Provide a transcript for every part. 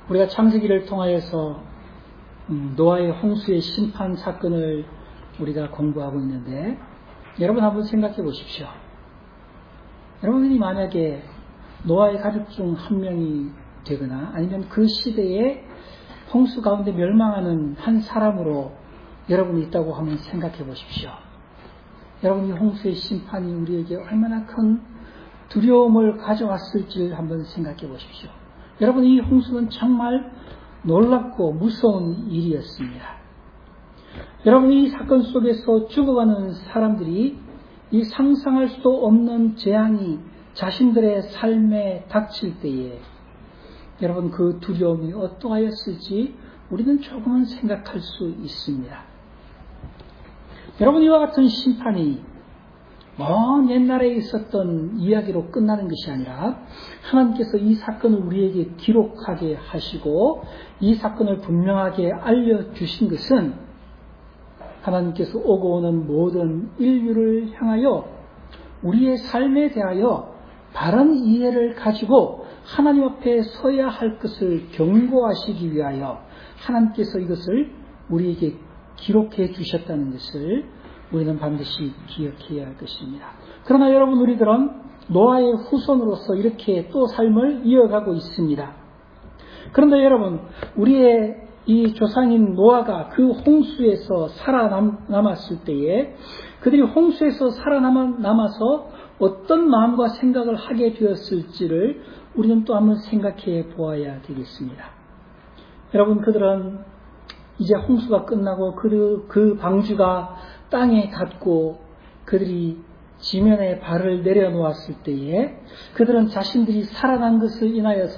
우리가 창세기를 통하여서 노아의 홍수의 심판 사건을 우리가 공부하고 있는데, 여러분 한번 생각해 보십시오. 여러분이 만약에 노아의 가족 중 한 명이 되거나 아니면 그 시대에 홍수 가운데 멸망하는 한 사람으로 여러분이 있다고 한번 생각해 보십시오. 여러분, 이 홍수의 심판이 우리에게 얼마나 큰 두려움을 가져왔을지를 한번 생각해 보십시오. 여러분, 이 홍수는 정말 놀랍고 무서운 일이었습니다. 여러분, 이 사건 속에서 죽어가는 사람들이 이 상상할 수도 없는 재앙이 자신들의 삶에 닥칠 때에 여러분, 그 두려움이 어떠하였을지 우리는 조금은 생각할 수 있습니다. 여러분, 이와 같은 심판이 먼 옛날에 있었던 이야기로 끝나는 것이 아니라 하나님께서 이 사건을 우리에게 기록하게 하시고 이 사건을 분명하게 알려주신 것은 하나님께서 오고 오는 모든 인류를 향하여 우리의 삶에 대하여 바른 이해를 가지고 하나님 앞에 서야 할 것을 경고하시기 위하여 하나님께서 이것을 우리에게 기록해 주셨다는 것을 우리는 반드시 기억해야 할 것입니다. 그러나 여러분, 우리들은 노아의 후손으로서 이렇게 또 삶을 이어가고 있습니다. 그런데 여러분, 우리의 이 조상인 노아가 그 홍수에서 살아남았을 때에 그들이 홍수에서 살아남아서 어떤 마음과 생각을 하게 되었을지를 우리는 또 한번 생각해 보아야 되겠습니다. 여러분, 그들은 이제 홍수가 끝나고 그 방주가 땅에 닿고 그들이 지면에 발을 내려놓았을 때에 그들은 자신들이 살아남은 것을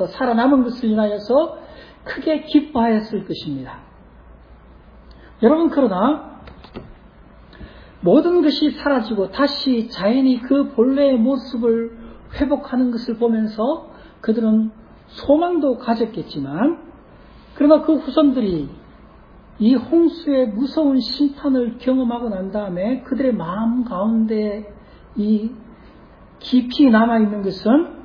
인하여서 크게 기뻐하였을 것입니다. 여러분, 그러나 모든 것이 사라지고 다시 자연이 그 본래의 모습을 회복하는 것을 보면서 그들은 소망도 가졌겠지만, 그러나 그 후손들이 이 홍수의 무서운 심판을 경험하고 난 다음에 그들의 마음 가운데 이 깊이 남아있는 것은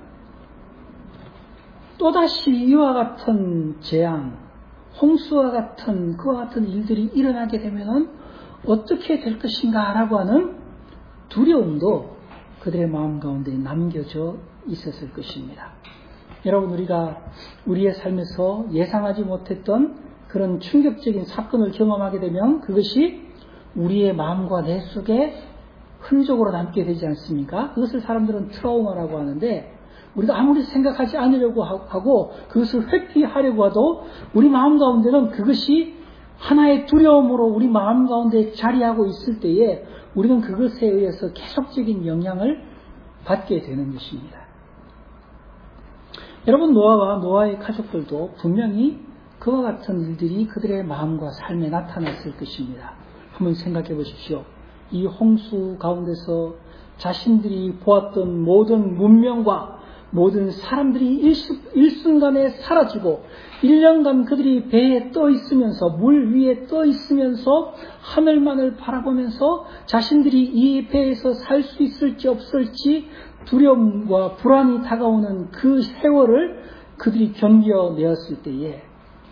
또다시 이와 같은 재앙, 홍수와 같은 그와 같은 일들이 일어나게 되면 어떻게 될 것인가 라고 하는 두려움도 그들의 마음 가운데 남겨져 있었을 것입니다. 여러분, 우리가 우리의 삶에서 예상하지 못했던 그런 충격적인 사건을 경험하게 되면 그것이 우리의 마음과 뇌 속에 흔적으로 남게 되지 않습니까? 그것을 사람들은 트라우마라고 하는데, 우리가 아무리 생각하지 않으려고 하고 그것을 회피하려고 해도 우리 마음 가운데는 그것이 하나의 두려움으로 우리 마음 가운데 자리하고 있을 때에 우리는 그것에 의해서 계속적인 영향을 받게 되는 것입니다. 여러분, 노아와 노아의 가족들도 분명히 그와 같은 일들이 그들의 마음과 삶에 나타났을 것입니다. 한번 생각해 보십시오. 이 홍수 가운데서 자신들이 보았던 모든 문명과 모든 사람들이 일순간에 사라지고 1년간 그들이 배에 떠 있으면서 물 위에 떠 있으면서 하늘만을 바라보면서 자신들이 이 배에서 살 수 있을지 없을지 두려움과 불안이 다가오는 그 세월을 그들이 견뎌내었을 때에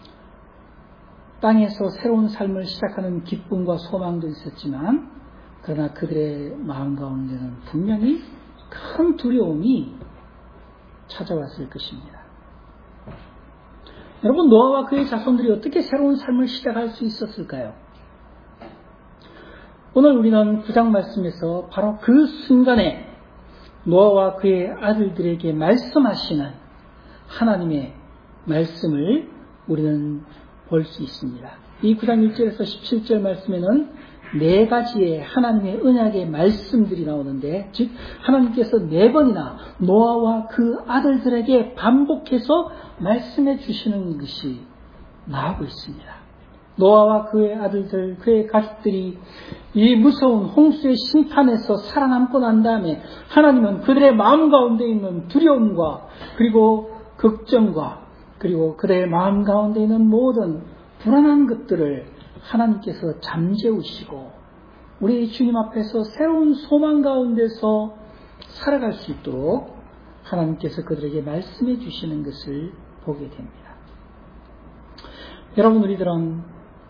땅에서 새로운 삶을 시작하는 기쁨과 소망도 있었지만, 그러나 그들의 마음 가운데는 분명히 큰 두려움이 찾아왔을 것입니다. 여러분, 노아와 그의 자손들이 어떻게 새로운 삶을 시작할 수 있었을까요? 오늘 우리는 9장 말씀에서 바로 그 순간에 노아와 그의 아들들에게 말씀하시는 하나님의 말씀을 우리는 볼 수 있습니다. 이 9장 1절에서 17절 말씀에는 4가지의 하나님의 언약의 말씀들이 나오는데, 즉 하나님께서 4번이나 노아와 그 아들들에게 반복해서 말씀해 주시는 것이 나오고 있습니다. 노아와 그의 아들들, 그의 가족들이 이 무서운 홍수의 심판에서 살아남고 난 다음에 하나님은 그들의 마음 가운데 있는 두려움과 그리고 걱정과 그리고 그들의 마음 가운데 있는 모든 불안한 것들을 하나님께서 잠재우시고 우리 주님 앞에서 새로운 소망 가운데서 살아갈 수 있도록 하나님께서 그들에게 말씀해 주시는 것을 보게 됩니다. 여러분, 우리들은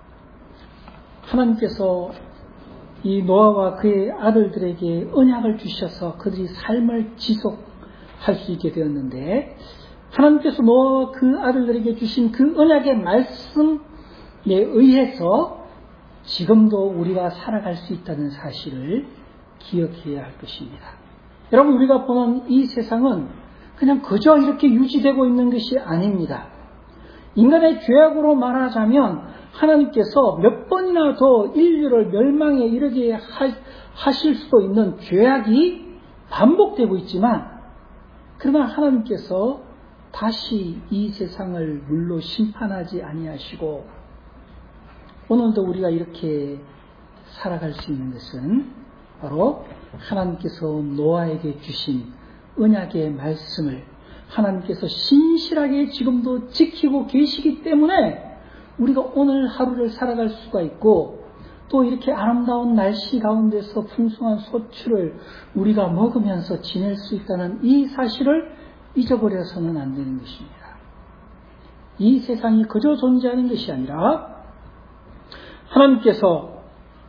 하나님께서 이 노아와 그의 아들들에게 언약을 주셔서 그들이 삶을 지속할 수 있게 되었는데, 하나님께서 노아와 그 아들들에게 주신 그 언약의 말씀에 의해서 지금도 우리가 살아갈 수 있다는 사실을 기억해야 할 것입니다. 여러분, 우리가 보는 이 세상은 그냥 그저 이렇게 유지되고 있는 것이 아닙니다. 인간의 죄악으로 말하자면 하나님께서 몇 번이나 더 인류를 멸망에 이르게 하실 수도 있는 죄악이 반복되고 있지만, 그러나 하나님께서 다시 이 세상을 물로 심판하지 아니하시고 오늘도 우리가 이렇게 살아갈 수 있는 것은 바로 하나님께서 노아에게 주신 언약의 말씀을 하나님께서 신실하게 지금도 지키고 계시기 때문에 우리가 오늘 하루를 살아갈 수가 있고, 또 이렇게 아름다운 날씨 가운데서 풍성한 소출을 우리가 먹으면서 지낼 수 있다는 이 사실을 잊어버려서는 안 되는 것입니다. 이 세상이 그저 존재하는 것이 아니라 하나님께서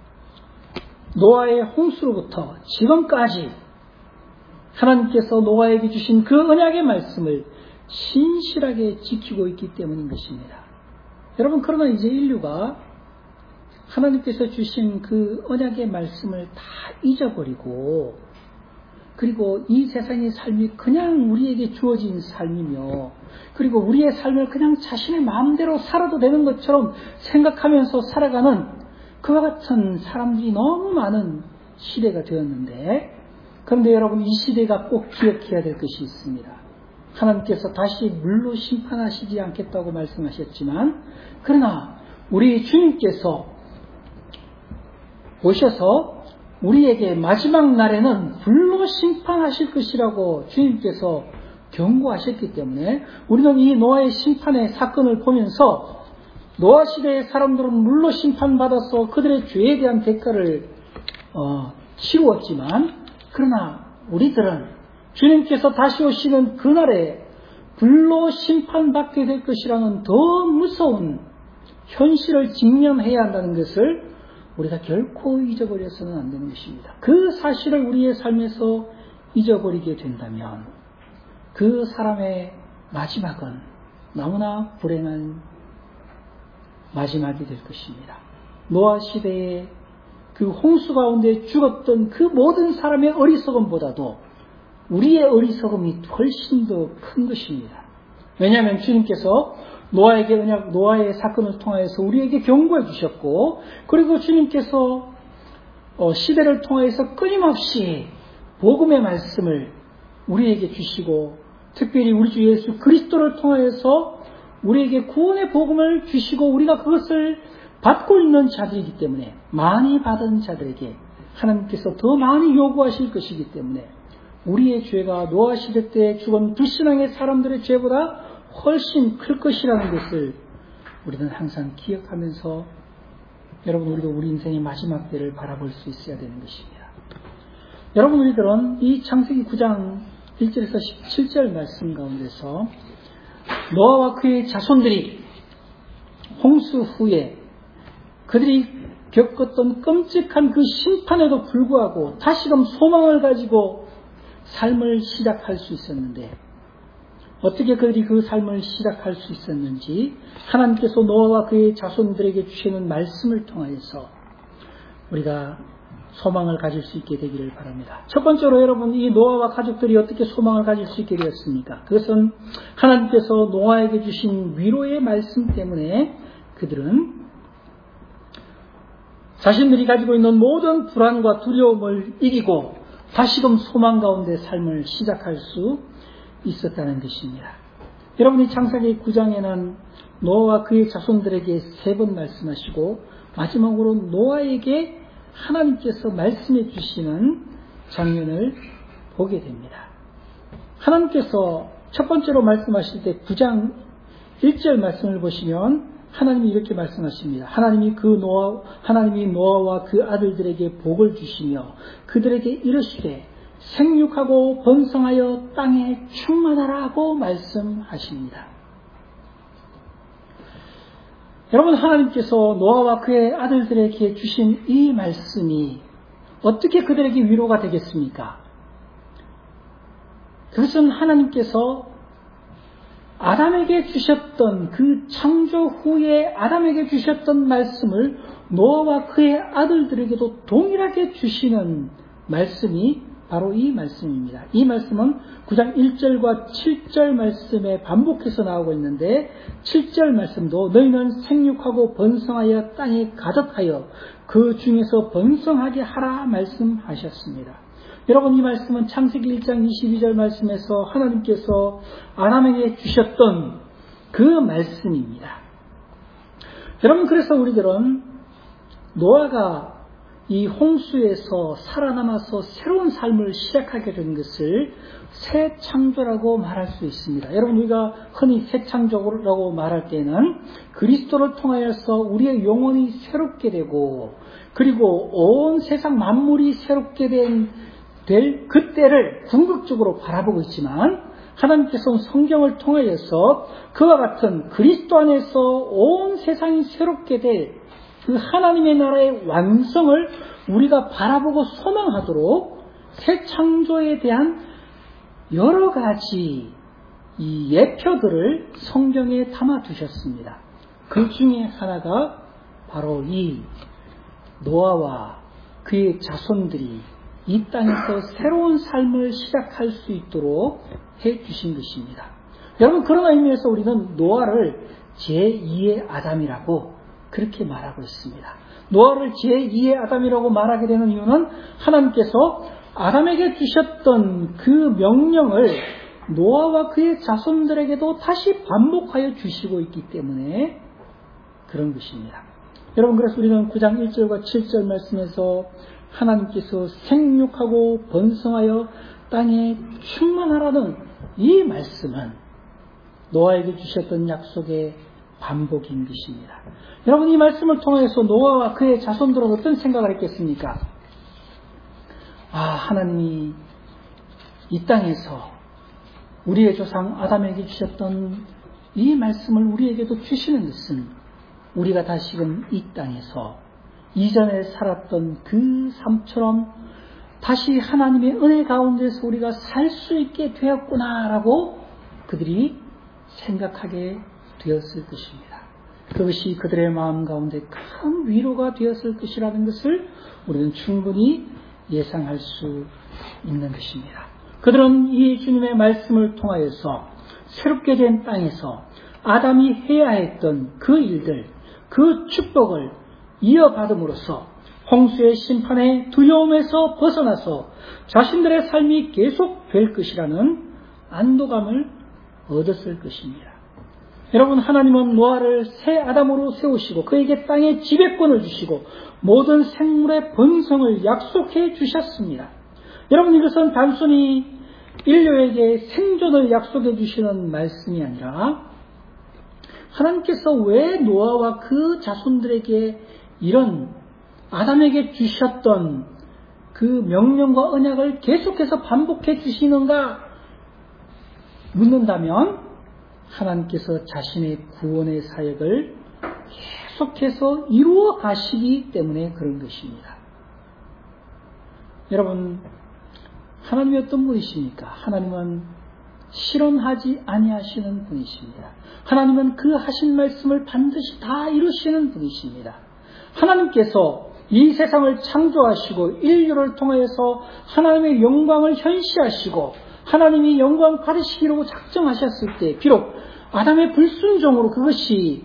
노아의 홍수로부터 지금까지 하나님께서 노아에게 주신 그 언약의 말씀을 신실하게 지키고 있기 때문인 것입니다. 여러분, 그러나 이제 인류가 하나님께서 주신 그 언약의 말씀을 다 잊어버리고, 그리고 이 세상의 삶이 그냥 우리에게 주어진 삶이며, 그리고 우리의 삶을 그냥 자신의 마음대로 살아도 되는 것처럼 생각하면서 살아가는 그와 같은 사람들이 너무 많은 시대가 되었는데, 그런데 여러분, 이 시대가 꼭 기억해야 될 것이 있습니다. 하나님께서 다시 물로 심판하시지 않겠다고 말씀하셨지만, 그러나 우리 주님께서 오셔서 우리에게 마지막 날에는 불로 심판하실 것이라고 주님께서 경고하셨기 때문에 우리는 이 노아의 심판의 사건을 보면서 노아 시대의 사람들은 물로 심판받아서 그들의 죄에 대한 대가를 치루었지만, 그러나 우리들은 주님께서 다시 오시는 그날에 불로 심판받게 될 것이라는 더 무서운 현실을 직면해야 한다는 것을 우리가 결코 잊어버려서는 안 되는 것입니다. 그 사실을 우리의 삶에서 잊어버리게 된다면 그 사람의 마지막은 너무나 불행한 마지막이 될 것입니다. 노아 시대의 그 홍수 가운데 죽었던 그 모든 사람의 어리석음보다도 우리의 어리석음이 훨씬 더 큰 것입니다. 왜냐하면 주님께서 노아에게 언약, 노아의 사건을 통하여서 우리에게 경고해 주셨고, 그리고 주님께서 시대를 통하여서 끊임없이 복음의 말씀을 우리에게 주시고, 특별히 우리 주 예수 그리스도를 통하여서 우리에게 구원의 복음을 주시고, 우리가 그것을 받고 있는 자들이기 때문에, 많이 받은 자들에게 하나님께서 더 많이 요구하실 것이기 때문에 우리의 죄가 노아 시대 때 죽은 불신앙의 사람들의 죄보다 훨씬 클 것이라는 것을 우리는 항상 기억하면서, 여러분, 우리도 우리 인생의 마지막 때를 바라볼 수 있어야 되는 것입니다. 여러분, 우리들은 이 창세기 9장 1절에서 17절 말씀 가운데서 노아와 그의 자손들이 홍수 후에 그들이 겪었던 끔찍한 그 심판에도 불구하고 다시금 소망을 가지고 삶을 시작할 수 있었는데, 어떻게 그들이 그 삶을 시작할 수 있었는지 하나님께서 노아와 그의 자손들에게 주시는 말씀을 통하여서 우리가 소망을 가질 수 있게 되기를 바랍니다. 첫 번째로 여러분, 이 노아와 가족들이 어떻게 소망을 가질 수 있게 되었습니까? 그것은 하나님께서 노아에게 주신 위로의 말씀 때문에 그들은 자신들이 가지고 있는 모든 불안과 두려움을 이기고 다시금 소망 가운데 삶을 시작할 수 있었다는 것입니다. 여러분이 창세기 9장에는 노아와 그의 자손들에게 3번 말씀하시고 마지막으로 노아에게 하나님께서 말씀해 주시는 장면을 보게 됩니다. 하나님께서 첫 번째로 말씀하실 때 9장 1절 말씀을 보시면 하나님이 이렇게 말씀하십니다. 하나님이 노아와 그 아들들에게 복을 주시며 그들에게 이르시되 생육하고 번성하여 땅에 충만하라고 말씀하십니다. 여러분, 하나님께서 노아와 그의 아들들에게 주신 이 말씀이 어떻게 그들에게 위로가 되겠습니까? 그것은 하나님께서 아담에게 주셨던 그 창조 후에 아담에게 주셨던 말씀을 노아와 그의 아들들에게도 동일하게 주시는 말씀이 바로 이 말씀입니다. 이 말씀은 9장 1절과 7절 말씀에 반복해서 나오고 있는데 7절 말씀도 너희는 생육하고 번성하여 땅에 가득하여 그 중에서 번성하게 하라 말씀하셨습니다. 여러분, 이 말씀은 창세기 1장 22절 말씀에서 하나님께서 아담에게 주셨던 그 말씀입니다. 여러분, 그래서 우리들은 노아가 이 홍수에서 살아남아서 새로운 삶을 시작하게 된 것을 새 창조라고 말할 수 있습니다. 여러분, 우리가 흔히 새 창조라고 말할 때는 그리스도를 통하여서 우리의 영혼이 새롭게 되고 그리고 온 세상 만물이 새롭게 될 그때를 궁극적으로 바라보고 있지만 하나님께서는 성경을 통하여서 그와 같은 그리스도 안에서 온 세상이 새롭게 될 그 하나님의 나라의 완성을 우리가 바라보고 소망하도록 새 창조에 대한 여러 가지 이 예표들을 성경에 담아 두셨습니다. 그 중에 하나가 바로 이 노아와 그의 자손들이 이 땅에서 새로운 삶을 시작할 수 있도록 해 주신 것입니다. 여러분, 그런 의미에서 우리는 노아를 제2의 아담이라고 그렇게 말하고 있습니다. 노아를 제2의 아담이라고 말하게 되는 이유는 하나님께서 아담에게 주셨던 그 명령을 노아와 그의 자손들에게도 다시 반복하여 주시고 있기 때문에 그런 것입니다. 여러분, 그래서 우리는 9장 1절과 7절 말씀에서 하나님께서 생육하고 번성하여 땅에 충만하라는 이 말씀은 노아에게 주셨던 약속의 반복인 것입니다. 여러분, 이 말씀을 통해서 노아와 그의 자손들은 어떤 생각을 했겠습니까? 하나님이 이 땅에서 우리의 조상 아담에게 주셨던 이 말씀을 우리에게도 주시는 것은 우리가 다시금 이 땅에서 이전에 살았던 그 삶처럼 다시 하나님의 은혜 가운데서 우리가 살 수 있게 되었구나라고 그들이 생각하게 되었을 것입니다. 그것이 그들의 마음 가운데 큰 위로가 되었을 것이라는 것을 우리는 충분히 예상할 수 있는 것입니다. 그들은 이 주님의 말씀을 통하여서 새롭게 된 땅에서 아담이 해야 했던 그 일들, 그 축복을 이어받음으로써 홍수의 심판의 두려움에서 벗어나서 자신들의 삶이 계속될 것이라는 안도감을 얻었을 것입니다. 여러분, 하나님은 노아를 새 아담으로 세우시고 그에게 땅의 지배권을 주시고 모든 생물의 번성을 약속해 주셨습니다. 여러분, 이것은 단순히 인류에게 생존을 약속해 주시는 말씀이 아니라 하나님께서 왜 노아와 그 자손들에게 이런 아담에게 주셨던 그 명령과 언약을 계속해서 반복해 주시는가 묻는다면 하나님께서 자신의 구원의 사역을 계속해서 이루어 가시기 때문에 그런 것입니다. 여러분, 하나님이 어떤 분이십니까? 하나님은 실언하지 아니하시는 분이십니다. 하나님은 그 하신 말씀을 반드시 다 이루시는 분이십니다. 하나님께서 이 세상을 창조하시고 인류를 통해서 하나님의 영광을 현시하시고 하나님이 영광 받으시기로 작정하셨을 때 비록 아담의 불순종으로 그것이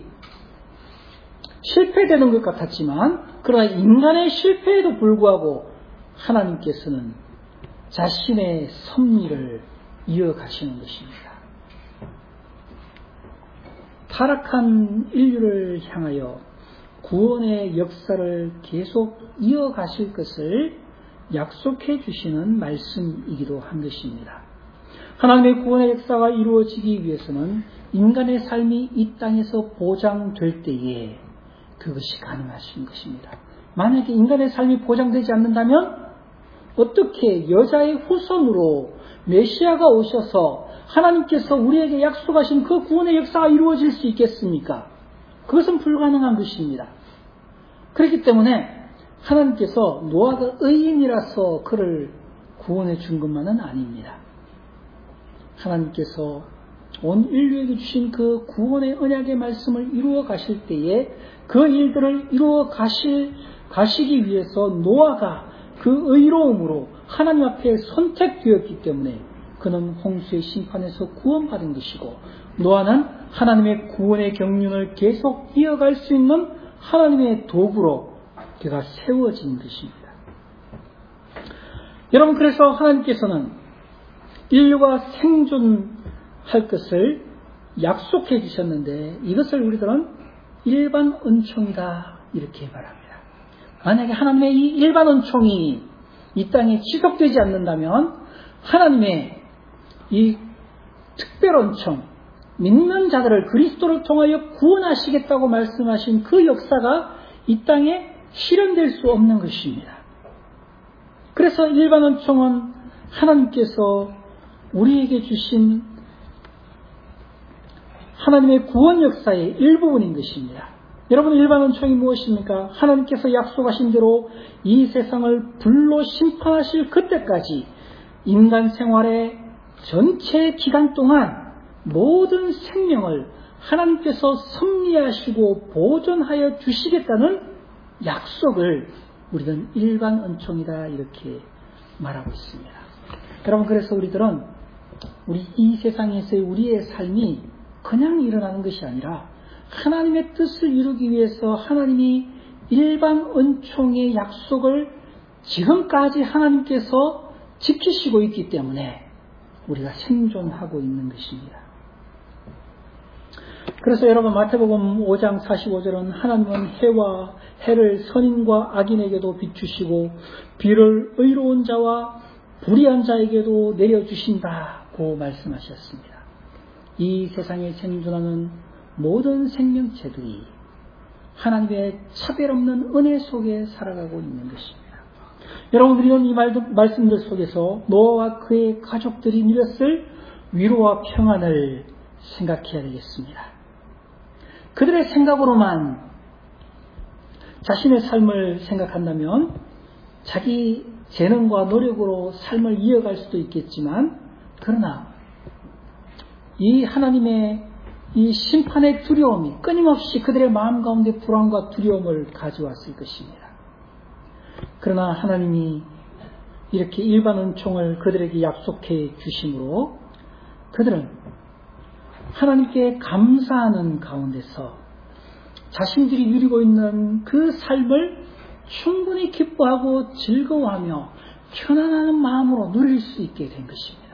실패되는 것 같았지만 그러나 인간의 실패에도 불구하고 하나님께서는 자신의 섭리를 이어가시는 것입니다. 타락한 인류를 향하여 구원의 역사를 계속 이어가실 것을 약속해 주시는 말씀이기도 한 것입니다. 하나님의 구원의 역사가 이루어지기 위해서는 인간의 삶이 이 땅에서 보장될 때에 그것이 가능하신 것입니다. 만약에 인간의 삶이 보장되지 않는다면 어떻게 여자의 후손으로 메시아가 오셔서 하나님께서 우리에게 약속하신 그 구원의 역사가 이루어질 수 있겠습니까? 그것은 불가능한 것입니다. 그렇기 때문에 하나님께서 노아가 의인이라서 그를 구원해 준 것만은 아닙니다. 하나님께서 온 인류에게 주신 그 구원의 언약의 말씀을 이루어 가실 때에 그 일들을 이루어 가시기 위해서 노아가 그 의로움으로 하나님 앞에 선택되었기 때문에 그는 홍수의 심판에서 구원받은 것이고, 노아는 하나님의 구원의 경륜을 계속 이어갈 수 있는 하나님의 도구로 그가 세워진 것입니다. 여러분, 그래서 하나님께서는 인류가 생존할 것을 약속해 주셨는데, 이것을 우리들은 일반 은총이다 이렇게 말합니다. 만약에 하나님의 이 일반 은총이 이 땅에 지속되지 않는다면 하나님의 이 특별 은총, 믿는 자들을 그리스도를 통하여 구원하시겠다고 말씀하신 그 역사가 이 땅에 실현될 수 없는 것입니다. 그래서 일반 은총은 하나님께서 우리에게 주신 하나님의 구원 역사의 일부분인 것입니다. 여러분, 일반 은총이 무엇입니까? 하나님께서 약속하신 대로 이 세상을 불로 심판하실 그때까지 인간 생활의 전체 기간 동안 모든 생명을 하나님께서 섭리하시고 보존하여 주시겠다는 약속을 우리는 일반 은총이다 이렇게 말하고 있습니다. 여러분, 그래서 우리들은 이 세상에서의 우리의 삶이 그냥 일어나는 것이 아니라 하나님의 뜻을 이루기 위해서 하나님이 일반 은총의 약속을 지금까지 하나님께서 지키시고 있기 때문에 우리가 생존하고 있는 것입니다. 그래서 여러분, 마태복음 5장 45절은 하나님은 해를 선인과 악인에게도 비추시고 비를 의로운 자와 불의한 자에게도 내려주신다고 말씀하셨습니다. 이 세상에 생존하는 모든 생명체들이 하나님의 차별 없는 은혜 속에 살아가고 있는 것입니다. 여러분, 우리는 이 말씀들 속에서 노아와 그의 가족들이 누렸을 위로와 평안을 생각해야 되겠습니다. 그들의 생각으로만 자신의 삶을 생각한다면 자기 재능과 노력으로 삶을 이어갈 수도 있겠지만, 그러나 이 하나님의 이 심판의 두려움이 끊임없이 그들의 마음 가운데 불안과 두려움을 가져왔을 것입니다. 그러나 하나님이 이렇게 일반 은총을 그들에게 약속해 주심으로 그들은 하나님께 감사하는 가운데서 자신들이 누리고 있는 그 삶을 충분히 기뻐하고 즐거워하며 편안한 마음으로 누릴 수 있게 된 것입니다.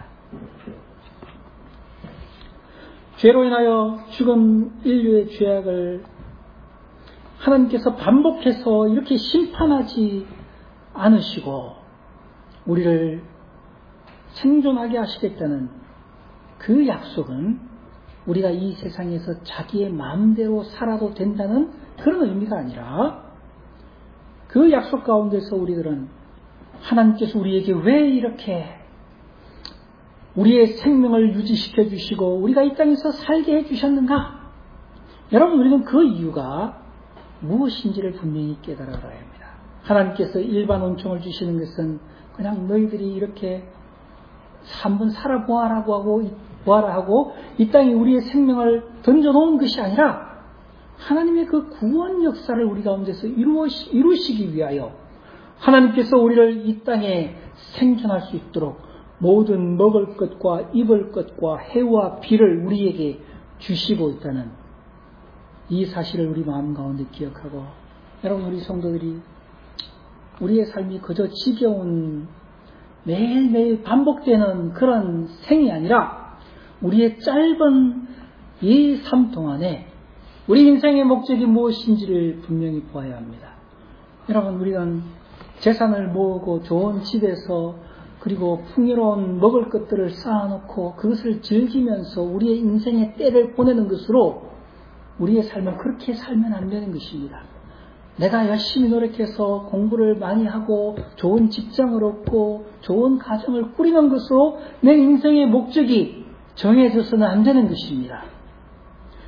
죄로 인하여 죽은 인류의 죄악을 하나님께서 반복해서 이렇게 심판하지 않으시고 우리를 생존하게 하시겠다는 그 약속은 우리가 이 세상에서 자기의 마음대로 살아도 된다는 그런 의미가 아니라, 그 약속 가운데서 우리들은 하나님께서 우리에게 왜 이렇게 우리의 생명을 유지시켜 주시고 우리가 이 땅에서 살게 해 주셨는가? 여러분, 우리는 그 이유가 무엇인지를 분명히 깨달아야 합니다. 하나님께서 일반 은총을 주시는 것은 그냥 너희들이 이렇게 한번 살아보아라고 하고 이 땅에 우리의 생명을 던져놓은 것이 아니라 하나님의 그 구원 역사를 우리 가운데서 이루시기 위하여 하나님께서 우리를 이 땅에 생존할 수 있도록 모든 먹을 것과 입을 것과 해와 비를 우리에게 주시고 있다는 이 사실을 우리 마음 가운데 기억하고, 여러분, 우리 성도들이 우리의 삶이 그저 지겨운 매일매일 반복되는 그런 생이 아니라 우리의 짧은 이 삶 동안에 우리 인생의 목적이 무엇인지를 분명히 보아야 합니다. 여러분, 우리는 재산을 모으고 좋은 집에서 그리고 풍요로운 먹을 것들을 쌓아놓고 그것을 즐기면서 우리의 인생의 때를 보내는 것으로 우리의 삶을 그렇게 살면 안 되는 것입니다. 내가 열심히 노력해서 공부를 많이 하고 좋은 직장을 얻고 좋은 가정을 꾸리는 것으로 내 인생의 목적이 정해져서는 안 되는 것입니다.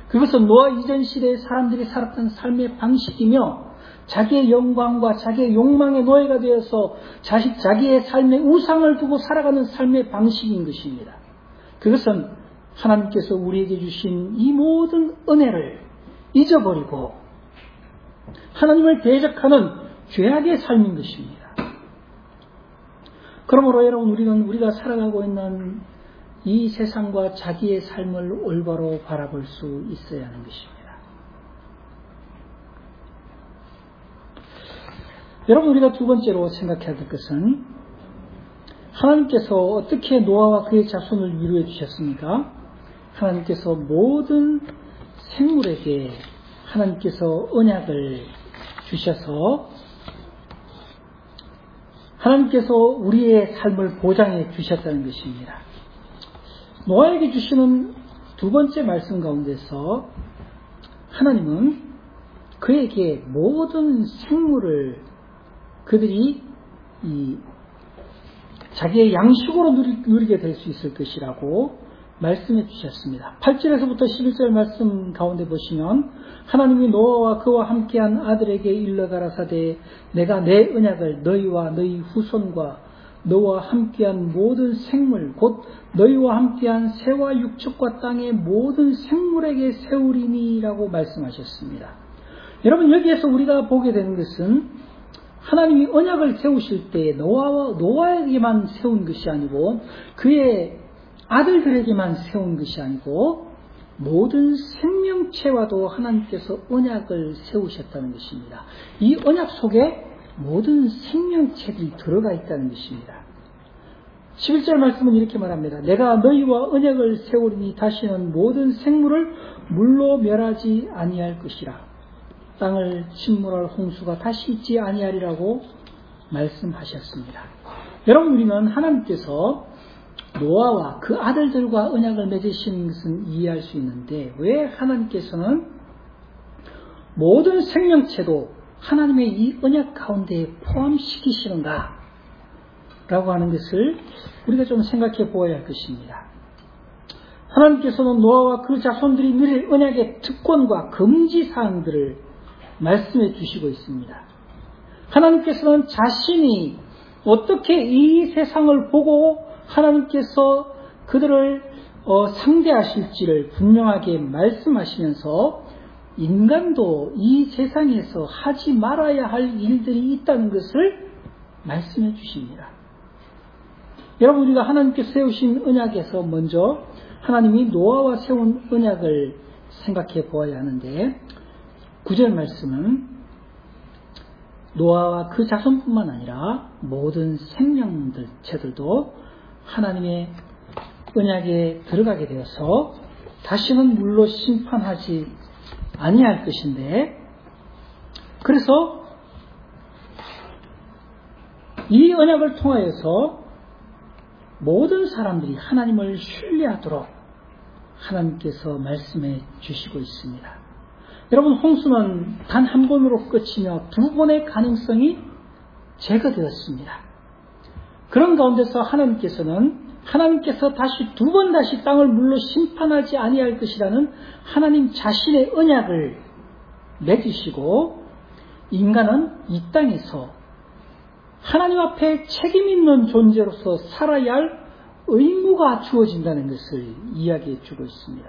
그것은 노아 이전 시대의 사람들이 살았던 삶의 방식이며 자기의 영광과 자기의 욕망의 노예가 되어서 자기의 삶의 우상을 두고 살아가는 삶의 방식인 것입니다. 그것은 하나님께서 우리에게 주신 이 모든 은혜를 잊어버리고 하나님을 대적하는 죄악의 삶인 것입니다. 그러므로 여러분, 우리가 살아가고 있는 이 세상과 자기의 삶을 올바로 바라볼 수 있어야 하는 것입니다. 여러분, 우리가 두 번째로 생각해야 될 것은 하나님께서 어떻게 노아와 그의 자손을 위로해 주셨습니까? 하나님께서 모든 생물에게 하나님께서 언약을 주셔서 하나님께서 우리의 삶을 보장해 주셨다는 것입니다. 노아에게 주시는 두 번째 말씀 가운데서 하나님은 그에게 모든 생물을 그들이 자기의 양식으로 누리게 될 수 있을 것이라고 말씀해 주셨습니다. 8절에서부터 11절 말씀 가운데 보시면 하나님이 노아와 그와 함께한 아들에게 일러 가라사대 내가 내 언약을 너희와 너희 후손과 너와 함께한 모든 생물 곧 너희와 함께한 새와 육축과 땅의 모든 생물에게 세우리니라고 말씀하셨습니다. 여러분, 여기에서 우리가 보게 되는 것은 하나님이 언약을 세우실 때 노아에게만 세운 것이 아니고 그의 아들들에게만 세운 것이 아니고 모든 생명체와도 하나님께서 언약을 세우셨다는 것입니다. 이 언약 속에 모든 생명체들이 들어가 있다는 것입니다. 11절 말씀은 이렇게 말합니다. 내가 너희와 언약을 세우리니 다시는 모든 생물을 물로 멸하지 아니할 것이라. 땅을 침몰할 홍수가 다시 있지 아니하리라고 말씀하셨습니다. 여러분, 우리는 하나님께서 노아와 그 아들들과 언약을 맺으신 것은 이해할 수 있는데 왜 하나님께서는 모든 생명체도 하나님의 이 언약 가운데 포함시키시는가 라고 하는 것을 우리가 좀 생각해 보아야 할 것입니다. 하나님께서는 노아와 그 자손들이 누릴 언약의 특권과 금지사항들을 말씀해 주시고 있습니다. 하나님께서는 자신이 어떻게 이 세상을 보고 하나님께서 그들을 상대하실지를 분명하게 말씀하시면서 인간도 이 세상에서 하지 말아야 할 일들이 있다는 것을 말씀해 주십니다. 여러분, 우리가 하나님께서 세우신 언약에서 먼저 하나님이 노아와 세운 언약을 생각해 보아야 하는데 9절 말씀은 노아와 그 자손뿐만 아니라 모든 생명체들도 하나님의 언약에 들어가게 되어서 다시는 물로 심판하지 아니할 것인데, 그래서 이 언약을 통하여서 모든 사람들이 하나님을 신뢰하도록 하나님께서 말씀해 주시고 있습니다. 여러분, 홍수는 단 한 번으로 끝이며 두 번의 가능성이 제거되었습니다. 그런 가운데서 하나님께서 다시 두 번 다시 땅을 물로 심판하지 아니할 것이라는 하나님 자신의 언약을 맺으시고 인간은 이 땅에서 하나님 앞에 책임 있는 존재로서 살아야 할 의무가 주어진다는 것을 이야기해 주고 있습니다.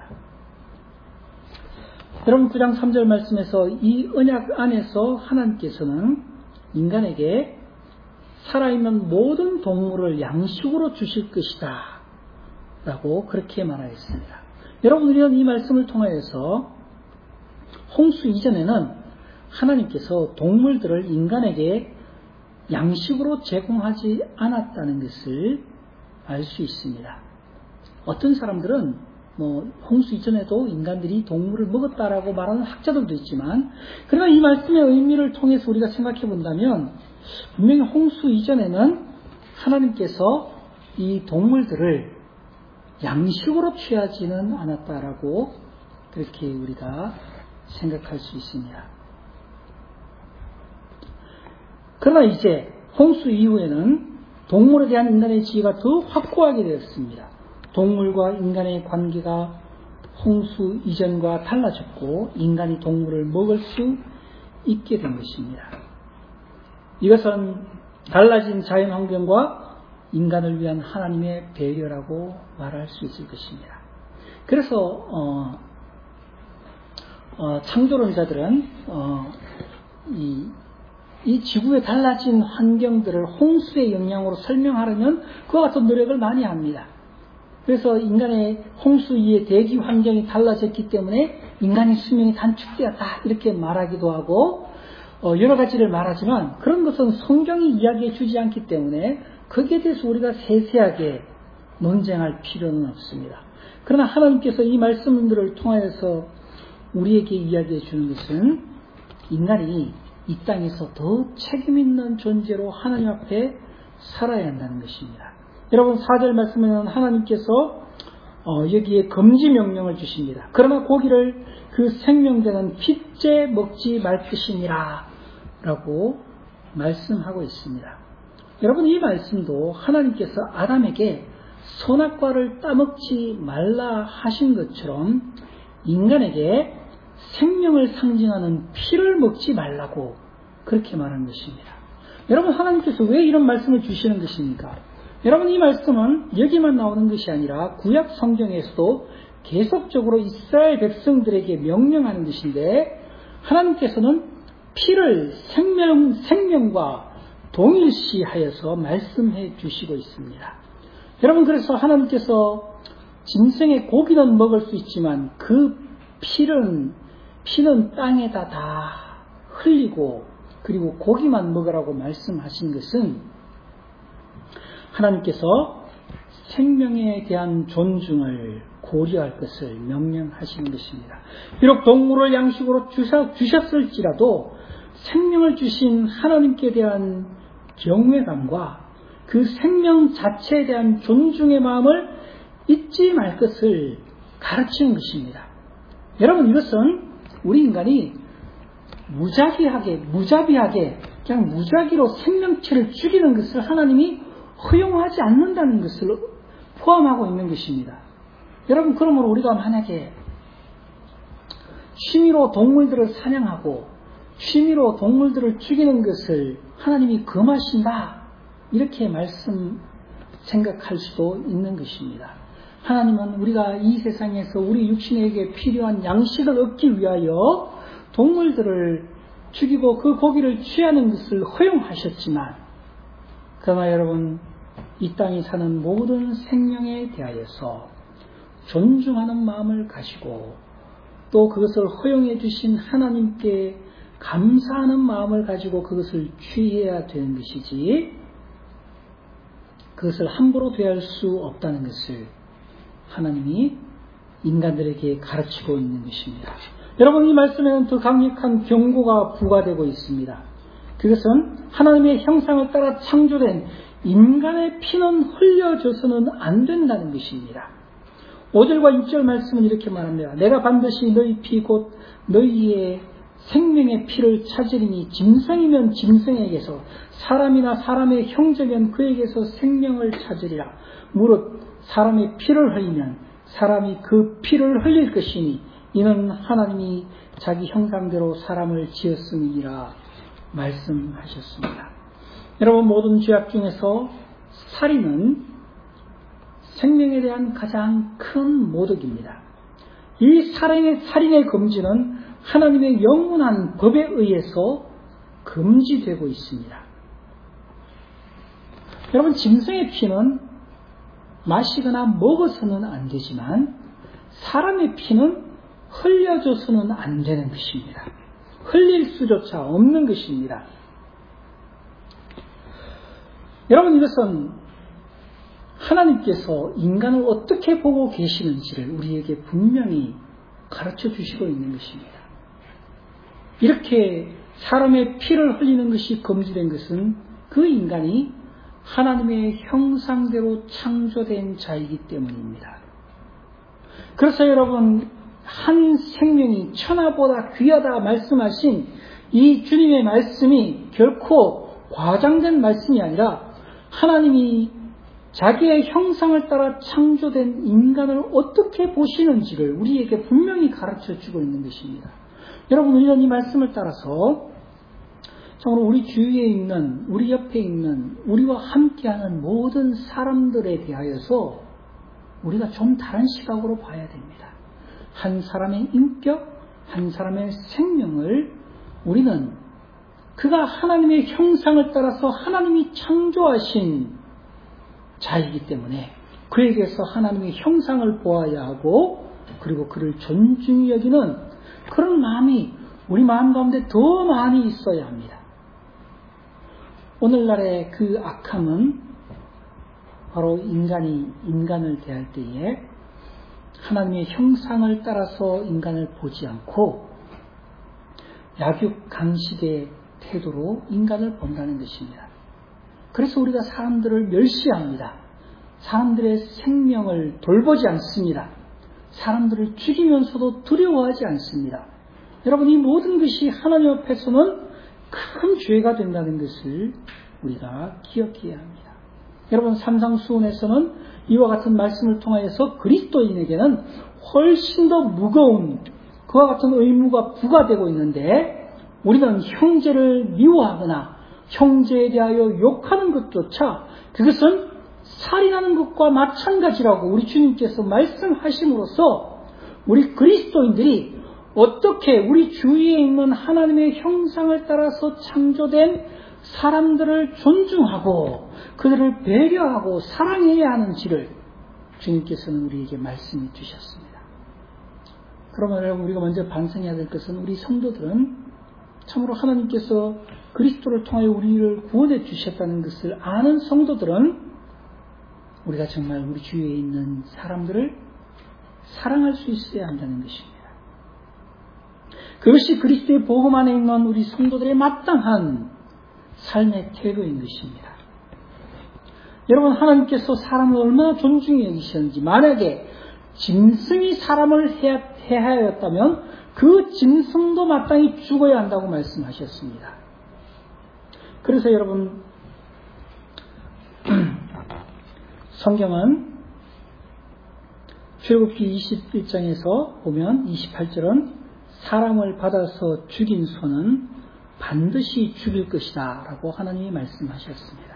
여러분, 9장 3절 말씀에서 이 언약 안에서 하나님께서는 인간에게 살아있는 모든 동물을 양식으로 주실 것이다 라고 그렇게 말하였습니다. 여러분, 우리는 이 말씀을 통하여서 홍수 이전에는 하나님께서 동물들을 인간에게 양식으로 제공하지 않았다는 것을 알 수 있습니다. 어떤 사람들은 홍수 이전에도 인간들이 동물을 먹었다라고 말하는 학자들도 있지만, 그러나 이 말씀의 의미를 통해서 우리가 생각해 본다면 분명히 홍수 이전에는 하나님께서 이 동물들을 양식으로 취하지는 않았다라고 그렇게 우리가 생각할 수 있습니다. 그러나 이제 홍수 이후에는 동물에 대한 인간의 지혜가 더 확고하게 되었습니다. 동물과 인간의 관계가 홍수 이전과 달라졌고 인간이 동물을 먹을 수 있게 된 것입니다. 이것은 달라진 자연환경과 인간을 위한 하나님의 배려라고 말할 수 있을 것입니다. 그래서 창조론자들은 이 지구의 달라진 환경들을 홍수의 영향으로 설명하려면 그와 같은 노력을 많이 합니다. 그래서 인간의 홍수 이후에 대기 환경이 달라졌기 때문에 인간의 수명이 단축되었다 이렇게 말하기도 하고 여러 가지를 말하지만 그런 것은 성경이 이야기해 주지 않기 때문에 거기에 대해서 우리가 세세하게 논쟁할 필요는 없습니다. 그러나 하나님께서 이 말씀들을 통하여서 우리에게 이야기해 주는 것은 인간이 이 땅에서 더 책임있는 존재로 하나님 앞에 살아야 한다는 것입니다. 여러분 4절 말씀에는 하나님께서 여기에 금지 명령을 주십니다. 그러나 고기를 그 생명되는 핏째 먹지 말 것이니라 라고 말씀하고 있습니다. 여러분 이 말씀도 하나님께서 아담에게 선악과를 따먹지 말라 하신 것처럼 인간에게 생명을 상징하는 피를 먹지 말라고 그렇게 말한 것입니다. 여러분 하나님께서 왜 이런 말씀을 주시는 것입니까? 여러분 이 말씀은 여기만 나오는 것이 아니라 구약 성경에서도 계속적으로 이스라엘 백성들에게 명령하는 것인데 하나님께서는 피를 생명과 동일시하여서 말씀해 주시고 있습니다. 여러분 그래서 하나님께서 짐승의 고기는 먹을 수 있지만 그 피는 땅에다 다 흘리고 그리고 고기만 먹으라고 말씀하신 것은 하나님께서 생명에 대한 존중을 고려할 것을 명령하시는 것입니다. 비록 동물을 양식으로 주셨을지라도 생명을 주신 하나님께 대한 경외감과 그 생명 자체에 대한 존중의 마음을 잊지 말 것을 가르치는 것입니다. 여러분 이것은 우리 인간이 무자비하게 그냥 무작위로 생명체를 죽이는 것을 하나님이 허용하지 않는다는 것을 포함하고 있는 것입니다. 여러분 그러므로 우리가 만약에 취미로 동물들을 사냥하고 취미로 동물들을 죽이는 것을 하나님이 금하신다 이렇게 생각할 수도 있는 것입니다. 하나님은 우리가 이 세상에서 우리 육신에게 필요한 양식을 얻기 위하여 동물들을 죽이고 그 고기를 취하는 것을 허용하셨지만 그러나 여러분 이 땅에 사는 모든 생명에 대하여서 존중하는 마음을 가지고 또 그것을 허용해 주신 하나님께 감사하는 마음을 가지고 그것을 취해야 되는 것이지 그것을 함부로 대할 수 없다는 것을 하나님이 인간들에게 가르치고 있는 것입니다. 여러분 이 말씀에는 더 강력한 경고가 부과되고 있습니다. 그것은 하나님의 형상을 따라 창조된 인간의 피는 흘려져서는 안 된다는 것입니다. 5절과 6절 말씀은 이렇게 말합니다. 내가 반드시 너희 피 곧 너희의 생명의 피를 찾으리니 짐승이면 짐승에게서 사람이나 사람의 형제면 그에게서 생명을 찾으리라. 무릇 사람의 피를 흘리면 사람이 그 피를 흘릴 것이니 이는 하나님이 자기 형상대로 사람을 지었음이니라 말씀하셨습니다. 여러분 모든 죄악 중에서 살인은 생명에 대한 가장 큰 모독입니다. 이 살인의 금지는 하나님의 영원한 법에 의해서 금지되고 있습니다. 여러분 짐승의 피는 마시거나 먹어서는 안 되지만 사람의 피는 흘려져서는 안 되는 것입니다. 흘릴 수조차 없는 것입니다. 여러분 이것은 하나님께서 인간을 어떻게 보고 계시는지를 우리에게 분명히 가르쳐 주시고 있는 것입니다. 이렇게 사람의 피를 흘리는 것이 금지된 것은 그 인간이 하나님의 형상대로 창조된 자이기 때문입니다. 그래서 여러분 한 생명이 천하보다 귀하다 말씀하신 이 주님의 말씀이 결코 과장된 말씀이 아니라 하나님이 자기의 형상을 따라 창조된 인간을 어떻게 보시는지를 우리에게 분명히 가르쳐 주고 있는 것입니다. 여러분, 우리는 이 말씀을 따라서 정말 우리 주위에 있는, 우리 옆에 있는, 우리와 함께하는 모든 사람들에 대하여서 우리가 좀 다른 시각으로 봐야 됩니다. 한 사람의 인격, 한 사람의 생명을 우리는 그가 하나님의 형상을 따라서 하나님이 창조하신 자이기 때문에 그에게서 하나님의 형상을 보아야 하고, 그리고 그를 존중히 여기는 그런 마음이 우리 마음 가운데 더 많이 있어야 합니다. 오늘날의 그 악함은 바로 인간이 인간을 대할 때에 하나님의 형상을 따라서 인간을 보지 않고 약육강식의 태도로 인간을 본다는 것입니다. 그래서 우리가 사람들을 멸시합니다. 사람들의 생명을 돌보지 않습니다. 사람들을 죽이면서도 두려워하지 않습니다. 여러분, 이 모든 것이 하나님 앞에서는 큰 죄가 된다는 것을 우리가 기억해야 합니다. 여러분, 산상수훈에서는 이와 같은 말씀을 통하여서 그리스도인에게는 훨씬 더 무거운 그와 같은 의무가 부과되고 있는데, 우리는 형제를 미워하거나 형제에 대하여 욕하는 것조차 그것은 살인하는 것과 마찬가지라고 우리 주님께서 말씀하심으로써 우리 그리스도인들이 어떻게 우리 주위에 있는 하나님의 형상을 따라서 창조된 사람들을 존중하고 그들을 배려하고 사랑해야 하는지를 주님께서는 우리에게 말씀해 주셨습니다. 그러면 여러분, 우리가 먼저 반성해야 될 것은 우리 성도들은 참으로 하나님께서 그리스도를 통하여 우리를 구원해 주셨다는 것을 아는 성도들은 우리가 정말 우리 주위에 있는 사람들을 사랑할 수 있어야 한다는 것입니다. 그것이 그리스도의 복음 안에 있는 우리 성도들의 마땅한 삶의 태도인 것입니다. 여러분, 하나님께서 사람을 얼마나 존중히 여기셨는지, 만약에 짐승이 사람을 해하였다면 그 짐승도 마땅히 죽어야 한다고 말씀하셨습니다. 그래서 여러분, 성경은 출애굽기 21장에서 보면 28절은 사람을 받아서 죽인 소는 반드시 죽일 것이다 라고 하나님이 말씀하셨습니다.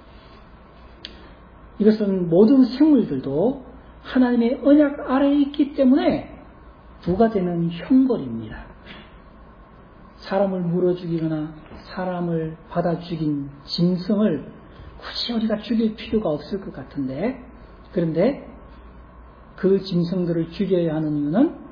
이것은 모든 생물들도 하나님의 언약 아래에 있기 때문에 부과되는 형벌입니다. 사람을 물어 죽이거나 사람을 받아 죽인 짐승을 굳이 우리가 죽일 필요가 없을 것 같은데, 그런데 그 짐승들을 죽여야 하는 이유는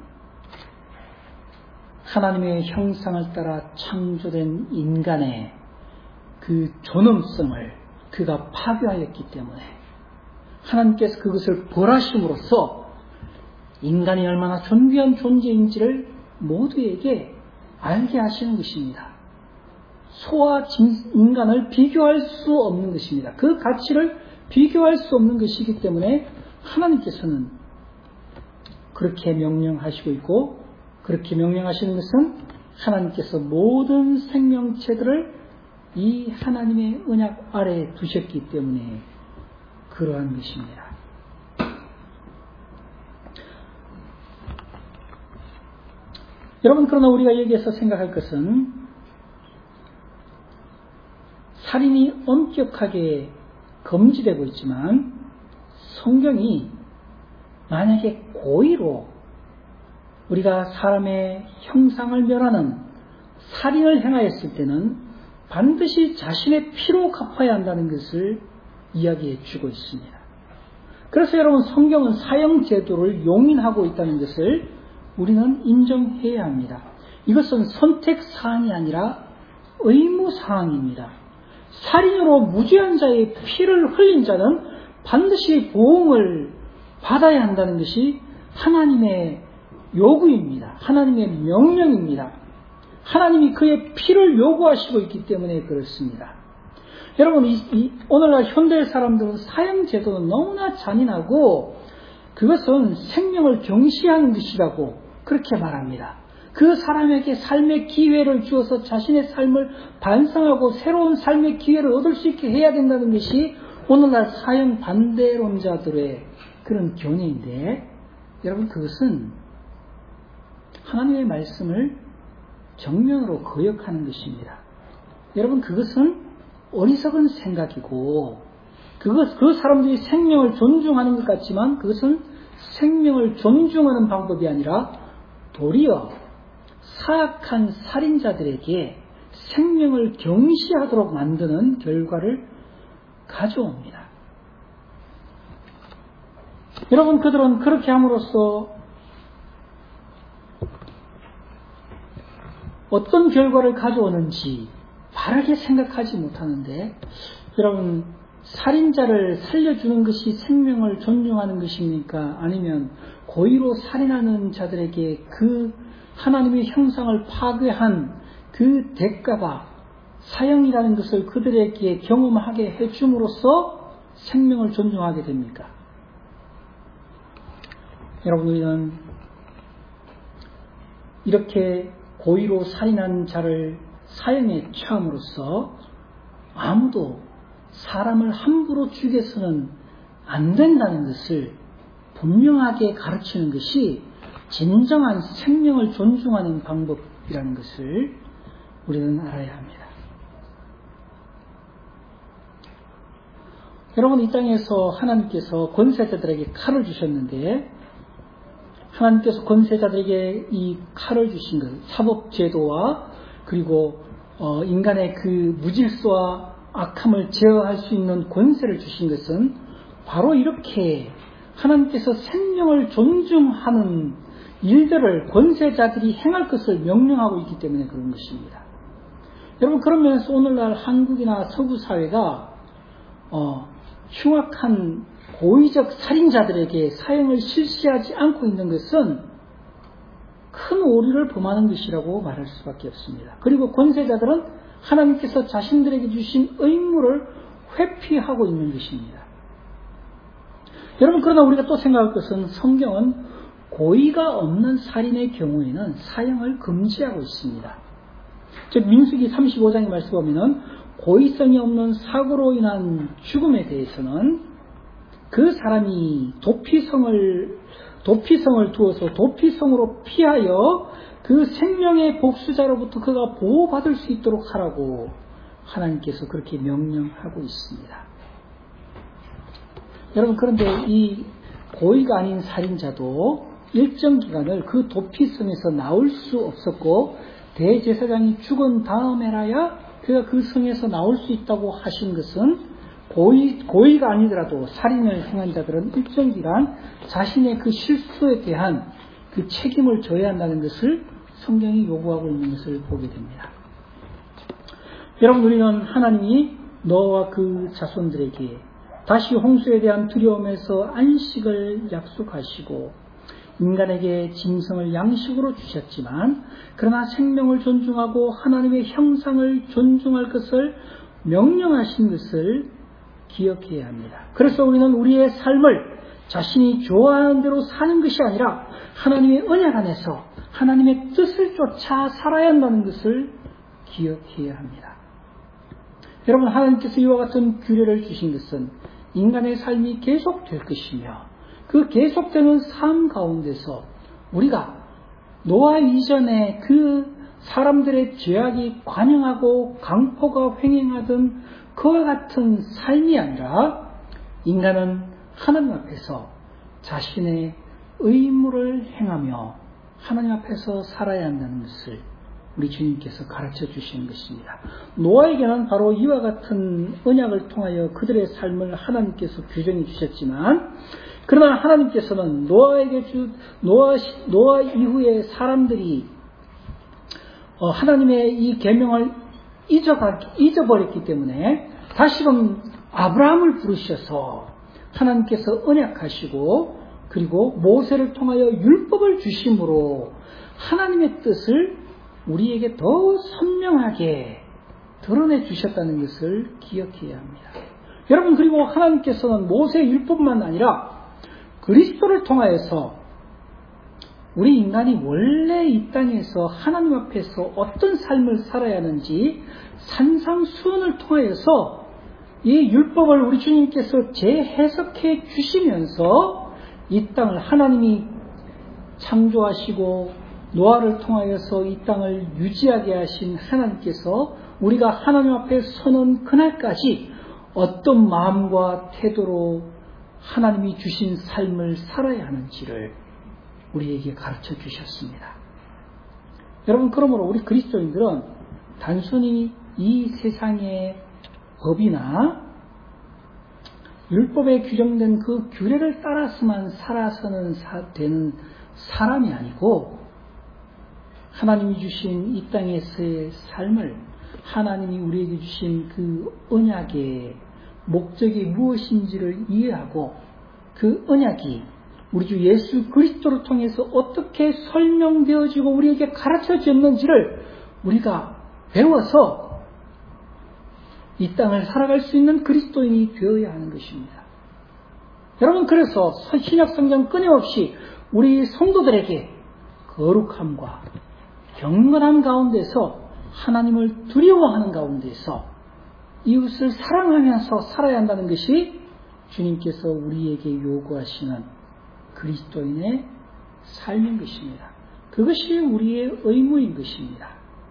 하나님의 형상을 따라 창조된 인간의 그 존엄성을 그가 파괴하였기 때문에 하나님께서 그것을 벌하심으로써 인간이 얼마나 존귀한 존재인지를 모두에게 알게 하시는 것입니다. 소와 인간을 비교할 수 없는 것입니다. 그 가치를 비교할 수 없는 것이기 때문에 하나님께서는 그렇게 명령하시고 있고, 그렇게 명령하시는 것은 하나님께서 모든 생명체들을 이 하나님의 언약 아래에 두셨기 때문에 그러한 것입니다. 여러분, 그러나 우리가 여기에서 생각할 것은 살인이 엄격하게 금지되고 있지만 성경이 만약에 고의로 우리가 사람의 형상을 멸하는 살인을 행하였을 때는 반드시 자신의 피로 갚아야 한다는 것을 이야기해 주고 있습니다. 그래서 여러분, 성경은 사형제도를 용인하고 있다는 것을 우리는 인정해야 합니다. 이것은 선택사항이 아니라 의무사항입니다. 살인으로 무죄한 자의 피를 흘린 자는 반드시 보응을 받아야 한다는 것이 하나님의 요구입니다. 하나님의 명령입니다. 하나님이 그의 피를 요구하시고 있기 때문에 그렇습니다. 여러분, 오늘날 현대 사람들은 사형제도는 너무나 잔인하고 그것은 생명을 경시하는 것이라고 그렇게 말합니다. 그 사람에게 삶의 기회를 주어서 자신의 삶을 반성하고 새로운 삶의 기회를 얻을 수 있게 해야 된다는 것이 오늘날 사형 반대론자들의 그런 견해인데, 여러분 그것은 하나님의 말씀을 정면으로 거역하는 것입니다. 여러분 그것은 어리석은 생각이고, 그 사람들이 생명을 존중하는 것 같지만 그것은 생명을 존중하는 방법이 아니라 도리어 사악한 살인자들에게 생명을 경시하도록 만드는 결과를 가져옵니다. 여러분 그들은 그렇게 함으로써 어떤 결과를 가져오는지 바르게 생각하지 못하는데, 여러분 살인자를 살려주는 것이 생명을 존중하는 것입니까? 아니면 고의로 살인하는 자들에게 그 하나님의 형상을 파괴한 그 대가가 사형이라는 것을 그들에게 경험하게 해줌으로써 생명을 존중하게 됩니까? 여러분 우리는 이렇게 고의로 살인한 자를 사형에 처함으로써 아무도 사람을 함부로 죽여서는 안 된다는 것을 분명하게 가르치는 것이 진정한 생명을 존중하는 방법이라는 것을 우리는 알아야 합니다. 여러분 이 땅에서 하나님께서 권세자들에게 칼을 주셨는데, 하나님께서 권세자들에게 이 칼을 주신 것, 사법제도와 그리고 인간의 그 무질서와 악함을 제어할 수 있는 권세를 주신 것은 바로 이렇게 하나님께서 생명을 존중하는 일들을 권세자들이 행할 것을 명령하고 있기 때문에 그런 것입니다. 여러분 그런 면에서 오늘날 한국이나 서구 사회가 흉악한 고의적 살인자들에게 사형을 실시하지 않고 있는 것은 큰 오류를 범하는 것이라고 말할 수밖에 없습니다. 그리고 권세자들은 하나님께서 자신들에게 주신 의무를 회피하고 있는 것입니다. 여러분 그러나 우리가 또 생각할 것은 성경은 고의가 없는 살인의 경우에는 사형을 금지하고 있습니다. 즉 민수기 35장의 말씀 보면은 고의성이 없는 사고로 인한 죽음에 대해서는 그 사람이 도피성을 두어서 도피성으로 피하여 그 생명의 복수자로부터 그가 보호받을 수 있도록 하라고 하나님께서 그렇게 명령하고 있습니다. 여러분 그런데 이 고의가 아닌 살인자도 일정 기간을 그 도피성에서 나올 수 없었고, 대제사장이 죽은 다음에라야 그가 그 성에서 나올 수 있다고 하신 것은 고의가 아니더라도 살인을 행한 자들은 일정 기간 자신의 그 실수에 대한 그 책임을 져야 한다는 것을 성경이 요구하고 있는 것을 보게 됩니다. 여러분 우리는 하나님이 노아와 그 자손들에게 다시 홍수에 대한 두려움에서 안식을 약속하시고 인간에게 짐승을 양식으로 주셨지만, 그러나 생명을 존중하고 하나님의 형상을 존중할 것을 명령하신 것을 기억해야 합니다. 그래서 우리는 우리의 삶을 자신이 좋아하는 대로 사는 것이 아니라 하나님의 언약 안에서 하나님의 뜻을 쫓아 살아야 한다는 것을 기억해야 합니다. 여러분 하나님께서 이와 같은 규례를 주신 것은 인간의 삶이 계속될 것이며, 그 계속되는 삶 가운데서 우리가 노아 이전에 그 사람들의 죄악이 관영하고 강포가 횡행하던 그와 같은 삶이 아니라 인간은 하나님 앞에서 자신의 의무를 행하며 하나님 앞에서 살아야 한다는 것을 우리 주님께서 가르쳐 주시는 것입니다. 노아에게는 바로 이와 같은 언약을 통하여 그들의 삶을 하나님께서 규정해 주셨지만, 그러나 하나님께서는 노아 이후에 사람들이 하나님의 이 계명을 잊어버렸기 때문에 다시금 아브라함을 부르셔서 하나님께서 언약하시고, 그리고 모세를 통하여 율법을 주심으로 하나님의 뜻을 우리에게 더 선명하게 드러내 주셨다는 것을 기억해야 합니다. 여러분 그리고 하나님께서는 모세 율법만 아니라 그리스도를 통하여서 우리 인간이 원래 이 땅에서 하나님 앞에서 어떤 삶을 살아야 하는지 산상수훈을 통하여서 이 율법을 우리 주님께서 재해석해 주시면서 이 땅을 하나님이 창조하시고 노아를 통하여서 이 땅을 유지하게 하신 하나님께서 우리가 하나님 앞에 서는 그날까지 어떤 마음과 태도로 하나님이 주신 삶을 살아야 하는지를 우리에게 가르쳐 주셨습니다. 여러분, 그러므로 우리 그리스도인들은 단순히 이 세상의 법이나 율법에 규정된 그 규례를 따라서만 살아서는 되는 사람이 아니고, 하나님이 주신 이 땅에서의 삶을 하나님이 우리에게 주신 그 언약의 목적이 무엇인지를 이해하고, 그 언약이 우리 주 예수 그리스도를 통해서 어떻게 설명되어지고 우리에게 가르쳐졌는지를 우리가 배워서 이 땅을 살아갈 수 있는 그리스도인이 되어야 하는 것입니다. 여러분, 그래서 신약 성경 끊임없이 우리 성도들에게 거룩함과 경건함 가운데서, 하나님을 두려워하는 가운데서 이웃을 사랑하면서 살아야 한다는 것이 주님께서 우리에게 요구하시는 그리스도인의 삶인 것입니다. 그것이 우리의 의무인 것입니다.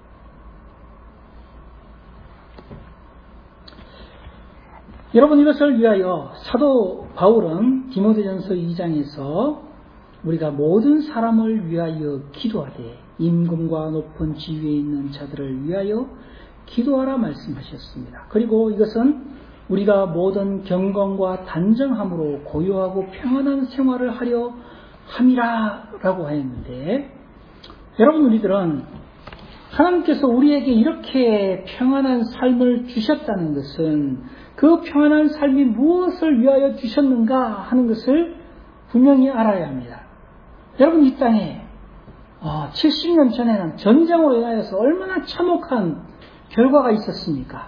여러분, 이것을 위하여 사도 바울은 디모데전서 2장에서 우리가 모든 사람을 위하여 기도하되 임금과 높은 지위에 있는 자들을 위하여 기도하라 말씀하셨습니다. 그리고 이것은 우리가 모든 경건과 단정함으로 고요하고 평안한 생활을 하려 함이라 라고 하였는데, 여러분, 우리들은 하나님께서 우리에게 이렇게 평안한 삶을 주셨다는 것은 그 평안한 삶이 무엇을 위하여 주셨는가 하는 것을 분명히 알아야 합니다. 여러분, 이 땅에 70년 전에는 전쟁으로 인하여서 얼마나 참혹한 결과가 있었습니까?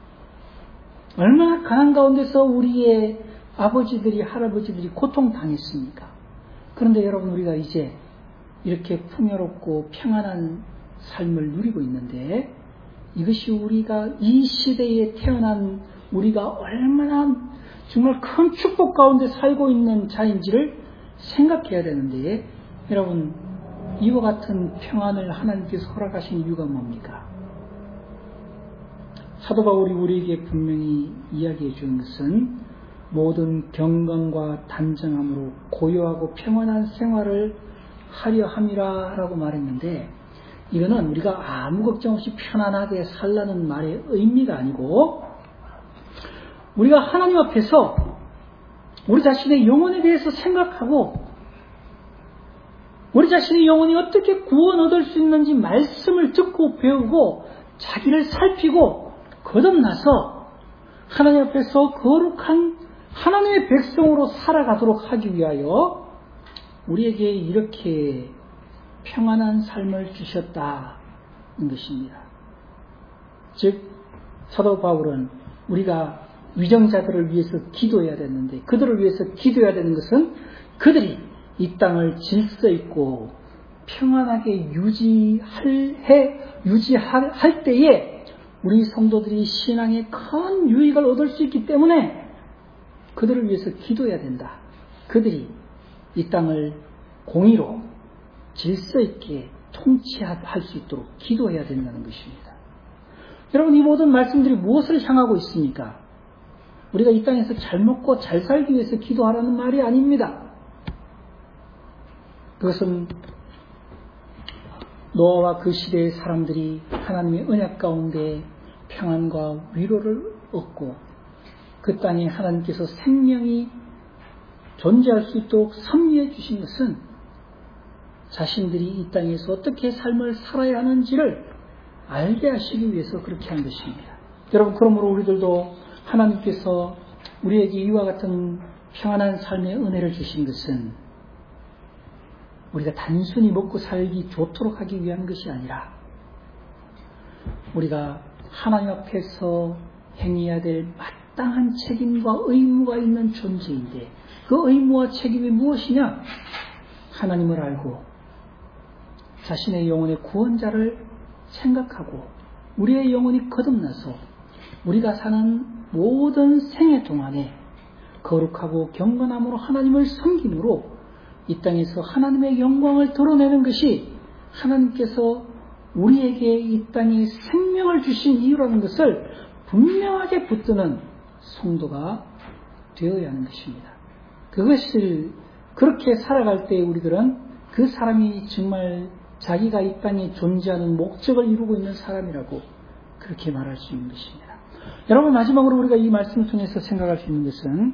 얼마나 가난 가운데서 우리의 아버지들이, 할아버지들이 고통당했습니까? 그런데 여러분, 우리가 이제 이렇게 풍요롭고 평안한 삶을 누리고 있는데, 이것이 우리가 이 시대에 태어난 우리가 얼마나 정말 큰 축복 가운데 살고 있는 자인지를 생각해야 되는데, 여러분, 이와 같은 평안을 하나님께서 허락하신 이유가 뭡니까? 사도 바울이 우리에게 분명히 이야기해 주는 것은 모든 경건과 단정함으로 고요하고 평안한 생활을 하려 함이라 라고 말했는데, 이거는 우리가 아무 걱정 없이 편안하게 살라는 말의 의미가 아니고, 우리가 하나님 앞에서 우리 자신의 영혼에 대해서 생각하고, 우리 자신의 영혼이 어떻게 구원 얻을 수 있는지 말씀을 듣고 배우고 자기를 살피고 거듭나서 하나님 앞에서 거룩한 하나님의 백성으로 살아가도록 하기 위하여 우리에게 이렇게 평안한 삶을 주셨다는 것입니다. 즉, 사도 바울은 우리가 위정자들을 위해서 기도해야 되는데, 그들을 위해서 기도해야 되는 것은 그들이 이 땅을 질서 있고 평안하게 유지할 때에 우리 성도들이 신앙의 큰 유익을 얻을 수 있기 때문에 그들을 위해서 기도해야 된다. 그들이 이 땅을 공의로 질서 있게 통치할 수 있도록 기도해야 된다는 것입니다. 여러분, 이 모든 말씀들이 무엇을 향하고 있습니까? 우리가 이 땅에서 잘 먹고 잘 살기 위해서 기도하라는 말이 아닙니다. 그것은 노아와 그 시대의 사람들이 하나님의 언약 가운데 평안과 위로를 얻고 그 땅에 하나님께서 생명이 존재할 수 있도록 섭리해 주신 것은 자신들이 이 땅에서 어떻게 삶을 살아야 하는지를 알게 하시기 위해서 그렇게 한 것입니다. 여러분, 그러므로 우리들도 하나님께서 우리에게 이와 같은 평안한 삶의 은혜를 주신 것은 우리가 단순히 먹고 살기 좋도록 하기 위한 것이 아니라 우리가 하나님 앞에서 행해야 될 마땅한 책임과 의무가 있는 존재인데, 그 의무와 책임이 무엇이냐? 하나님을 알고 자신의 영혼의 구원자를 생각하고 우리의 영혼이 거듭나서 우리가 사는 모든 생애 동안에 거룩하고 경건함으로 하나님을 섬김으로 이 땅에서 하나님의 영광을 드러내는 것이 하나님께서 우리에게 이 땅에 생명을 주신 이유라는 것을 분명하게 붙드는 성도가 되어야 하는 것입니다. 그것을 그렇게 살아갈 때 우리들은 그 사람이 정말 자기가 이 땅에 존재하는 목적을 이루고 있는 사람이라고 그렇게 말할 수 있는 것입니다. 여러분, 마지막으로 우리가 이 말씀을 통해서 생각할 수 있는 것은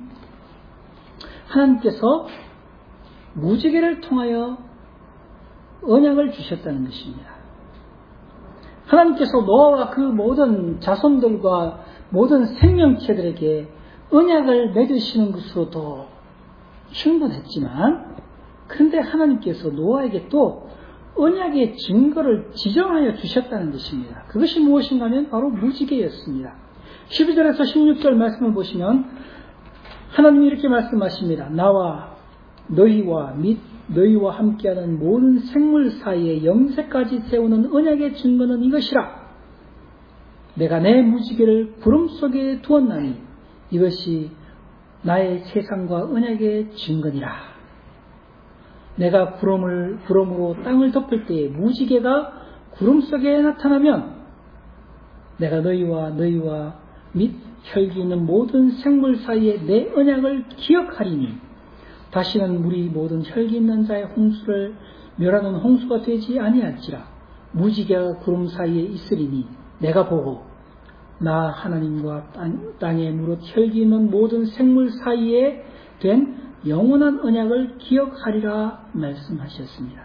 하나님께서 무지개를 통하여 언약을 주셨다는 것입니다. 하나님께서 노아와 그 모든 자손들과 모든 생명체들에게 언약을 맺으시는 것으로도 충분했지만, 그런데 하나님께서 노아에게 또 언약의 증거를 지정하여 주셨다는 것입니다. 그것이 무엇인가 하면 바로 무지개였습니다. 12절에서 16절 말씀을 보시면 하나님이 이렇게 말씀하십니다. 나와 너희와 및 너희와 함께하는 모든 생물 사이에 영세까지 세우는 언약의 증거는 이것이라. 내가 내 무지개를 구름 속에 두었나니 이것이 나의 세상과 언약의 증거니라. 내가 구름으로 땅을 덮을 때에 무지개가 구름 속에 나타나면 내가 너희와 및 혈기 있는 모든 생물 사이에 내 언약을 기억하리니 다시는 물이 모든 혈기 있는 자의 홍수를 멸하는 홍수가 되지 아니할지라. 무지개가 구름 사이에 있으리니 내가 보고 나 하나님과 땅에 무릇 혈기 있는 모든 생물 사이에 된 영원한 언약을 기억하리라 말씀하셨습니다.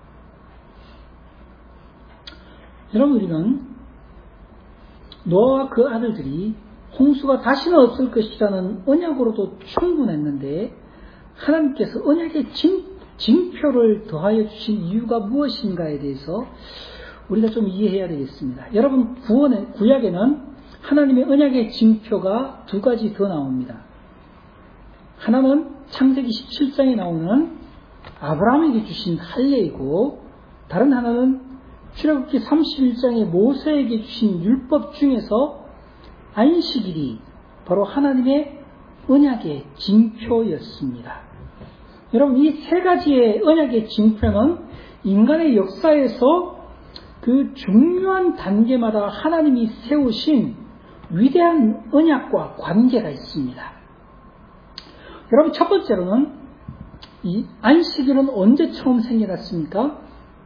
여러분, 우리는 노아와 그 아들들이 홍수가 다시는 없을 것이라는 언약으로도 충분했는데 하나님께서 언약의 징표를 더하여 주신 이유가 무엇인가에 대해서 우리가 좀 이해해야 되겠습니다. 여러분, 구약에는 하나님의 언약의 징표가 두 가지 더 나옵니다. 하나는 창세기 17장에 나오는 아브라함에게 주신 할례이고, 다른 하나는 출애굽기 31장에 모세에게 주신 율법 중에서 안식일이 바로 하나님의 언약의 징표였습니다. 여러분, 이 세 가지의 언약의 징표는 인간의 역사에서 그 중요한 단계마다 하나님이 세우신 위대한 언약과 관계가 있습니다. 여러분, 첫 번째로는 이 안식일은 언제 처음 생겨났습니까?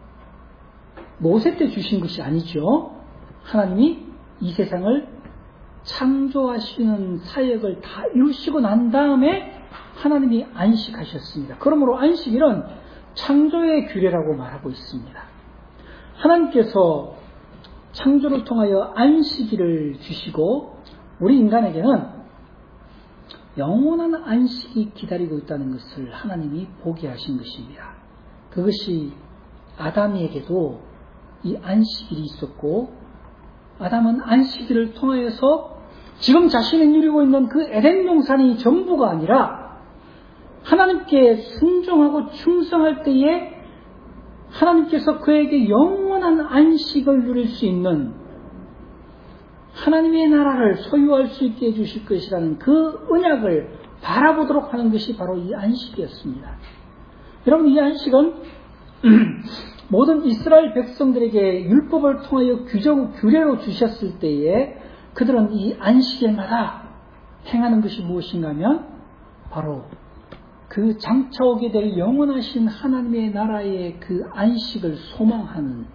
모세 때 주신 것이 아니죠. 하나님이 이 세상을 창조하시는 사역을 다 이루시고 난 다음에 하나님이 안식하셨습니다. 그러므로 안식일은 창조의 규례라고 말하고 있습니다. 하나님께서 창조를 통하여 안식일을 주시고 우리 인간에게는 영원한 안식이 기다리고 있다는 것을 하나님이 보게 하신 것입니다. 그것이 아담에게도 이 안식일이 있었고, 아담은 안식일을 통하여서 지금 자신이 누리고 있는 그 에덴 동산이 전부가 아니라 하나님께 순종하고 충성할 때에 하나님께서 그에게 영원한 안식을 누릴 수 있는 하나님의 나라를 소유할 수 있게 해주실 것이라는 그 언약을 바라보도록 하는 것이 바로 이 안식이었습니다. 여러분, 이 안식은 모든 이스라엘 백성들에게 율법을 통하여 규례로 주셨을 때에 그들은 이 안식일마다 행하는 것이 무엇인가 하면 바로 그 장차 오게 될 영원하신 하나님의 나라의 그 안식을 소망하는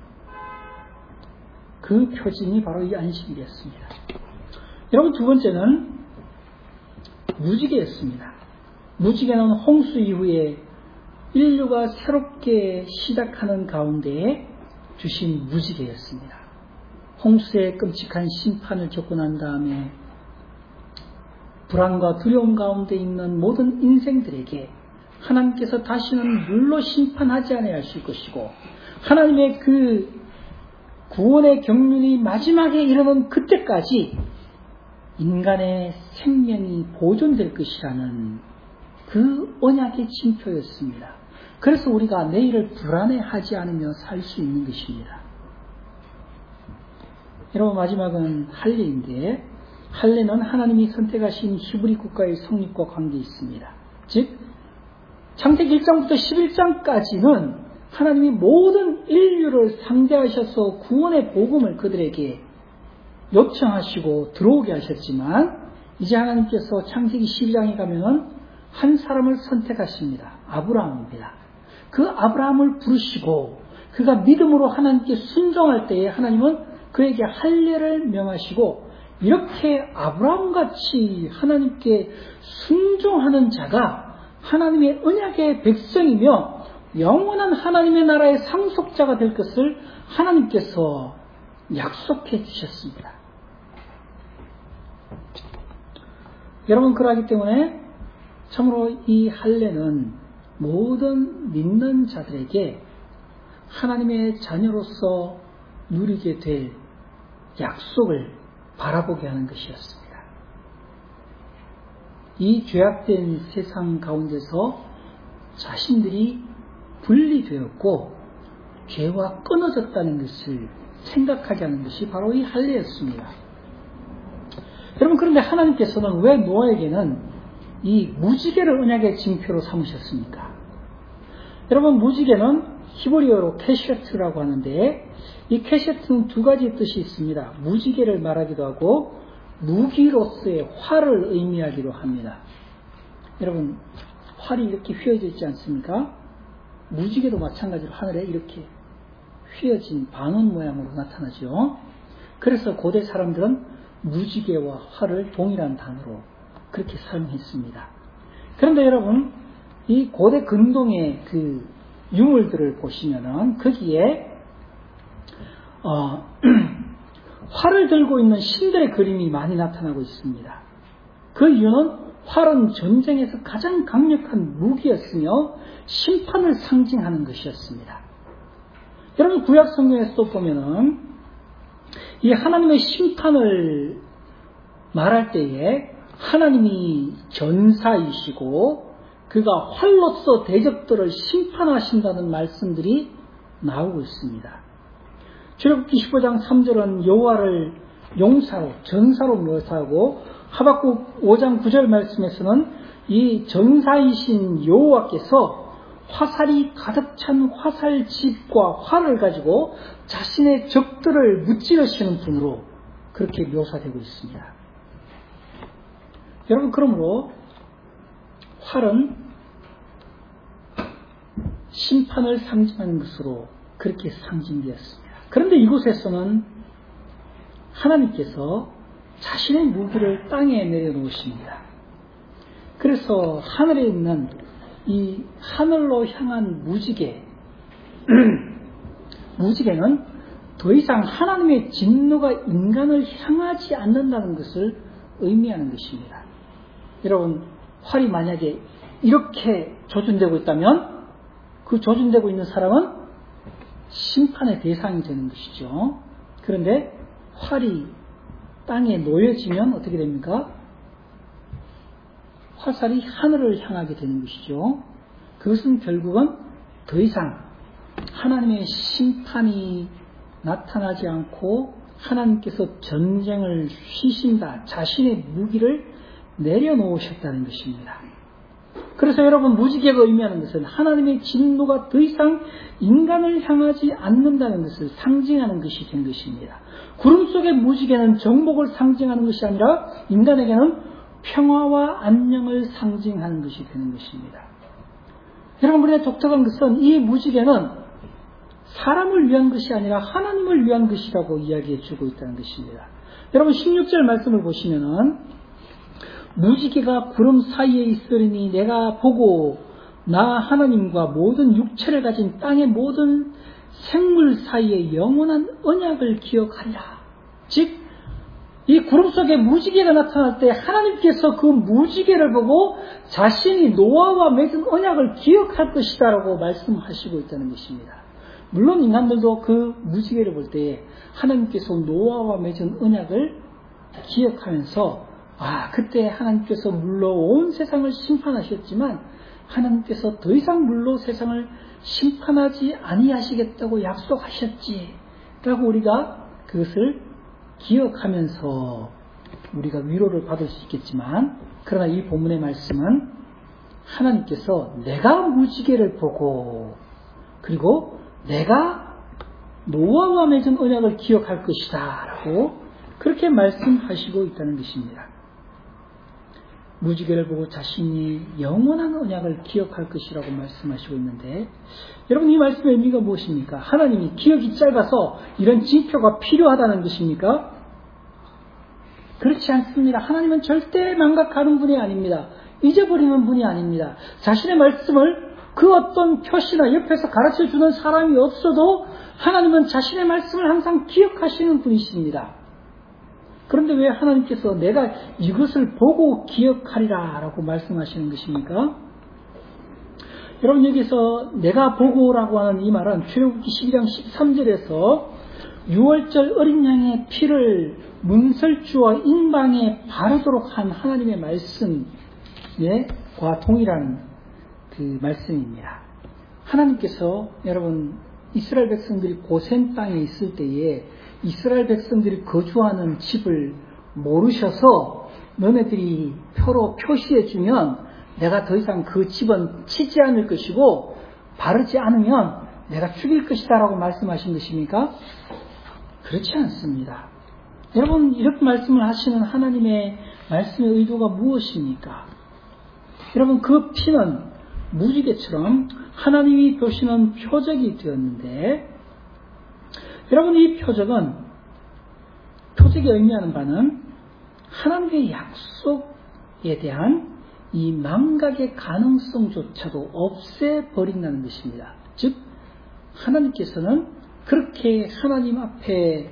그 표징이 바로 이 안식일이었습니다. 여러분, 두 번째는 무지개였습니다. 무지개는 홍수 이후에 인류가 새롭게 시작하는 가운데 주신 무지개였습니다. 홍수의 끔찍한 심판을 겪고 난 다음에 불안과 두려움 가운데 있는 모든 인생들에게 하나님께서 다시는 물로 심판하지 아니하실 것이고, 하나님의 그 구원의 경륜이 마지막에 이르는 그때까지 인간의 생명이 보존될 것이라는 그 언약의 징표였습니다. 그래서 우리가 내일을 불안해하지 않으며 살 수 있는 것입니다. 여러분, 마지막은 할례인데, 할례는 하나님이 선택하신 히브리 국가의 성립과 관계 있습니다. 즉 창세기 1장부터 11장까지는 하나님이 모든 인류를 상대하셔서 구원의 복음을 그들에게 요청하시고 들어오게 하셨지만 이제 하나님께서 창세기 12장에 가면은 한 사람을 선택하십니다. 아브라함입니다. 그 아브라함을 부르시고 그가 믿음으로 하나님께 순종할 때에 하나님은 그에게 할례를 명하시고 이렇게 아브라함같이 하나님께 순종하는 자가 하나님의 언약의 백성이며 영원한 하나님의 나라의 상속자가 될 것을 하나님께서 약속해 주셨습니다. 여러분 그러하기 때문에 참으로 이 할례는 모든 믿는 자들에게 하나님의 자녀로서 누리게 될 약속을 바라보게 하는 것이었습니다. 이 죄악된 세상 가운데서 자신들이 분리되었고 죄와 끊어졌다는 것을 생각하게 하는 것이 바로 이 할례였습니다. 여러분 그런데 하나님께서는 왜 노아에게는 이 무지개를 언약의 징표로 삼으셨습니까? 여러분 무지개는 히브리어로 캐셰트라고 하는데 이 캐셰트는 두 가지 뜻이 있습니다. 무지개를 말하기도 하고 무기로서의 활을 의미하기도 합니다. 여러분 활이 이렇게 휘어져 있지 않습니까? 무지개도 마찬가지로 하늘에 이렇게 휘어진 반원 모양으로 나타나죠. 그래서 고대 사람들은 무지개와 활을 동일한 단어로 그렇게 사용했습니다. 그런데 여러분 이 고대 근동의 그 유물들을 보시면은 거기에 활을 들고 있는 신들의 그림이 많이 나타나고 있습니다. 그 이유는 활은 전쟁에서 가장 강력한 무기였으며 심판을 상징하는 것이었습니다. 여러분 구약 성경에서도 보면은 이 하나님의 심판을 말할 때에 하나님이 전사이시고 그가 활로서 대적들을 심판하신다는 말씀들이 나오고 있습니다. 출애굽기 15장 3절은 여호와를 용사로 전사로 묘사하고 하박국 5장 9절 말씀에서는 이 전사이신 여호와께서 화살이 가득 찬 화살집과 활을 가지고 자신의 적들을 무찌르시는 분으로 그렇게 묘사되고 있습니다. 여러분 그러므로 활은 심판을 상징하는 것으로 그렇게 상징되었습니다. 그런데 이곳에서는 하나님께서 자신의 무기를 땅에 내려놓으십니다. 그래서 하늘에 있는 이 하늘로 향한 무지개는 더 이상 하나님의 진노가 인간을 향하지 않는다는 것을 의미하는 것입니다. 여러분 활이 만약에 이렇게 조준되고 있다면 그 조준되고 있는 사람은 심판의 대상이 되는 것이죠. 그런데 활이 땅에 놓여지면 어떻게 됩니까? 화살이 하늘을 향하게 되는 것이죠. 그것은 결국은 더 이상 하나님의 심판이 나타나지 않고 하나님께서 전쟁을 쉬신다, 자신의 무기를 내려놓으셨다는 것입니다. 그래서 여러분 무지개가 의미하는 것은 하나님의 진노가 더 이상 인간을 향하지 않는다는 것을 상징하는 것이 된 것입니다. 구름 속의 무지개는 정복을 상징하는 것이 아니라 인간에게는 평화와 안녕을 상징하는 것이 되는 것입니다. 여러분 우리의 독특한 것은 이 무지개는 사람을 위한 것이 아니라 하나님을 위한 것이라고 이야기해 주고 있다는 것입니다. 여러분 16절 말씀을 보시면은 무지개가 구름 사이에 있으리니 내가 보고 나 하나님과 모든 육체를 가진 땅의 모든 생물 사이에 영원한 언약을 기억하리라. 즉 이 구름 속에 무지개가 나타날 때 하나님께서 그 무지개를 보고 자신이 노아와 맺은 언약을 기억할 것이다라고 말씀하시고 있다는 것입니다. 물론 인간들도 그 무지개를 볼 때 하나님께서 노아와 맺은 언약을 기억하면서 그때 하나님께서 물로 온 세상을 심판하셨지만 하나님께서 더 이상 물로 세상을 심판하지 아니하시겠다고 약속하셨지 라고 우리가 그것을 기억하면서 우리가 위로를 받을 수 있겠지만, 그러나 이 본문의 말씀은 하나님께서 내가 무지개를 보고, 그리고 내가 노아와 맺은 언약을 기억할 것이다 라고 그렇게 말씀하시고 있다는 것입니다. 무지개를 보고 자신이 영원한 언약을 기억할 것이라고 말씀하시고 있는데, 여러분 이 말씀의 의미가 무엇입니까? 하나님이 기억이 짧아서 이런 징표가 필요하다는 것입니까? 그렇지 않습니다. 하나님은 절대 망각하는 분이 아닙니다. 잊어버리는 분이 아닙니다. 자신의 말씀을 그 어떤 표시나 옆에서 가르쳐주는 사람이 없어도 하나님은 자신의 말씀을 항상 기억하시는 분이십니다. 그런데 왜 하나님께서 내가 이것을 보고 기억하리라 라고 말씀하시는 것입니까? 여러분 여기서 내가 보고라고 하는 이 말은 출애굽기 12장 13절에서 6월절 어린 양의 피를 문설주와 인방에 바르도록 한 하나님의 말씀과 동일한 그 말씀입니다. 하나님께서 여러분 이스라엘 백성들이 고센 땅에 있을 때에 이스라엘 백성들이 거주하는 집을 모르셔서 너네들이 표로 표시해주면 내가 더 이상 그 집은 치지 않을 것이고 바르지 않으면 내가 죽일 것이다 라고 말씀하신 것입니까? 그렇지 않습니다. 여러분 이렇게 말씀을 하시는 하나님의 말씀의 의도가 무엇입니까? 여러분 그 피는 무지개처럼 하나님이 보시는 표적이 되었는데, 여러분 이 표적이 의미하는 바는 하나님의 약속에 대한 이 망각의 가능성조차도 없애버린다는 것입니다. 즉 하나님께서는 그렇게 하나님 앞에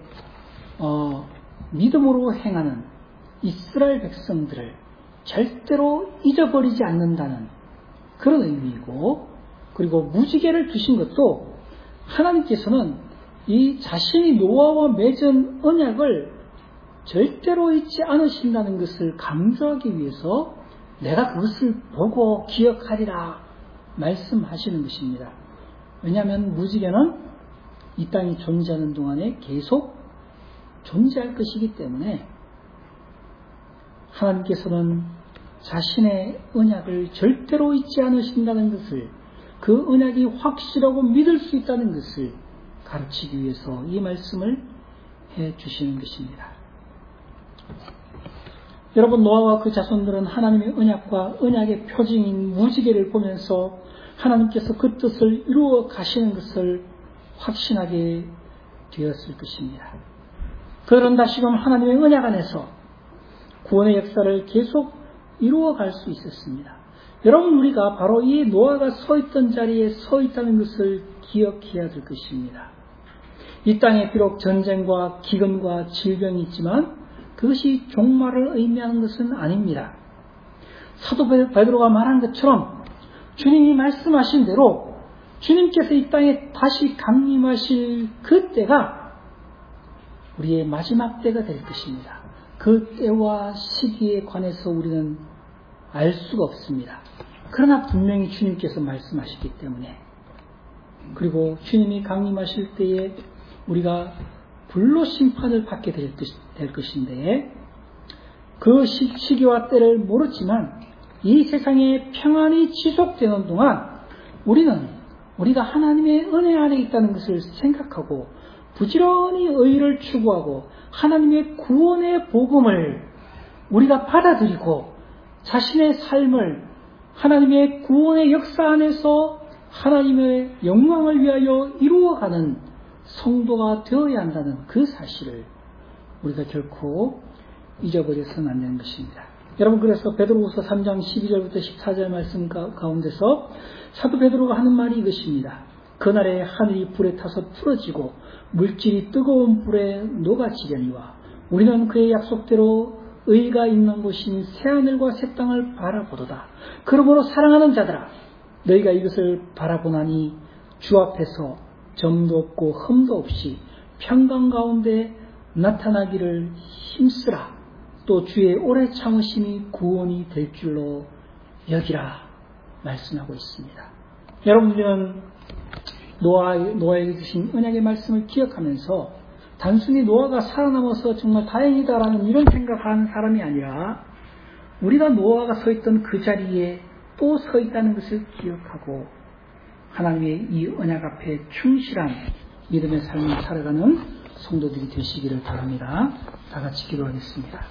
믿음으로 행하는 이스라엘 백성들을 절대로 잊어버리지 않는다는 그런 의미이고, 그리고 무지개를 주신 것도 하나님께서는 이 자신이 노아와 맺은 언약을 절대로 잊지 않으신다는 것을 강조하기 위해서 내가 그것을 보고 기억하리라 말씀하시는 것입니다. 왜냐하면 무지개는 이 땅이 존재하는 동안에 계속 존재할 것이기 때문에 하나님께서는 자신의 언약을 절대로 잊지 않으신다는 것을, 그 언약이 확실하고 믿을 수 있다는 것을 가르치기 위해서 이 말씀을 해주시는 것입니다. 여러분 노아와 그 자손들은 하나님의 언약과 언약의 표징인 무지개를 보면서 하나님께서 그 뜻을 이루어 가시는 것을 확신하게 되었을 것입니다. 그들은 다시금 하나님의 언약 안에서 구원의 역사를 계속 이루어갈 수 있었습니다. 여러분 우리가 바로 이 노아가 서 있던 자리에 서 있다는 것을 기억해야 될 것입니다. 이 땅에 비록 전쟁과 기근과 질병이 있지만 그것이 종말을 의미하는 것은 아닙니다. 사도 베드로가 말한 것처럼 주님이 말씀하신 대로 주님께서 이 땅에 다시 강림하실 그 때가 우리의 마지막 때가 될 것입니다. 그 때와 시기에 관해서 우리는 알 수가 없습니다. 그러나 분명히 주님께서 말씀하시기 때문에, 그리고 주님이 강림하실 때에 우리가 불로 심판을 받게 될 것인데, 그 시기와 때를 모르지만 이 세상에 평안이 지속되는 동안 우리가 하나님의 은혜 안에 있다는 것을 생각하고 부지런히 의를 추구하고 하나님의 구원의 복음을 우리가 받아들이고 자신의 삶을 하나님의 구원의 역사 안에서 하나님의 영광을 위하여 이루어가는 성도가 되어야 한다는 그 사실을 우리가 결코 잊어버려서는 안 되는 것입니다. 여러분 그래서 베드로후서 3장 12절부터 14절 말씀 가운데서 사도 베드로가 하는 말이 이것입니다. 그날에 하늘이 불에 타서 풀어지고 물질이 뜨거운 불에 녹아지려니와 우리는 그의 약속대로 의가 있는 곳인 새하늘과 새 땅을 바라보도다. 그러므로 사랑하는 자들아, 너희가 이것을 바라보나니 주 앞에서 점도 없고 흠도 없이 평강 가운데 나타나기를 힘쓰라. 또 주의 오래 참으심이 구원이 될 줄로 여기라 말씀하고 있습니다. 여러분들은 노아에게 주신 언약의 말씀을 기억하면서 단순히 노아가 살아남아서 정말 다행이다라는 이런 생각하는 사람이 아니라 우리가 노아가 서 있던 그 자리에 또 서 있다는 것을 기억하고 하나님의 이 언약 앞에 충실한 믿음의 삶을 살아가는 성도들이 되시기를 바랍니다. 다 같이 기도하겠습니다.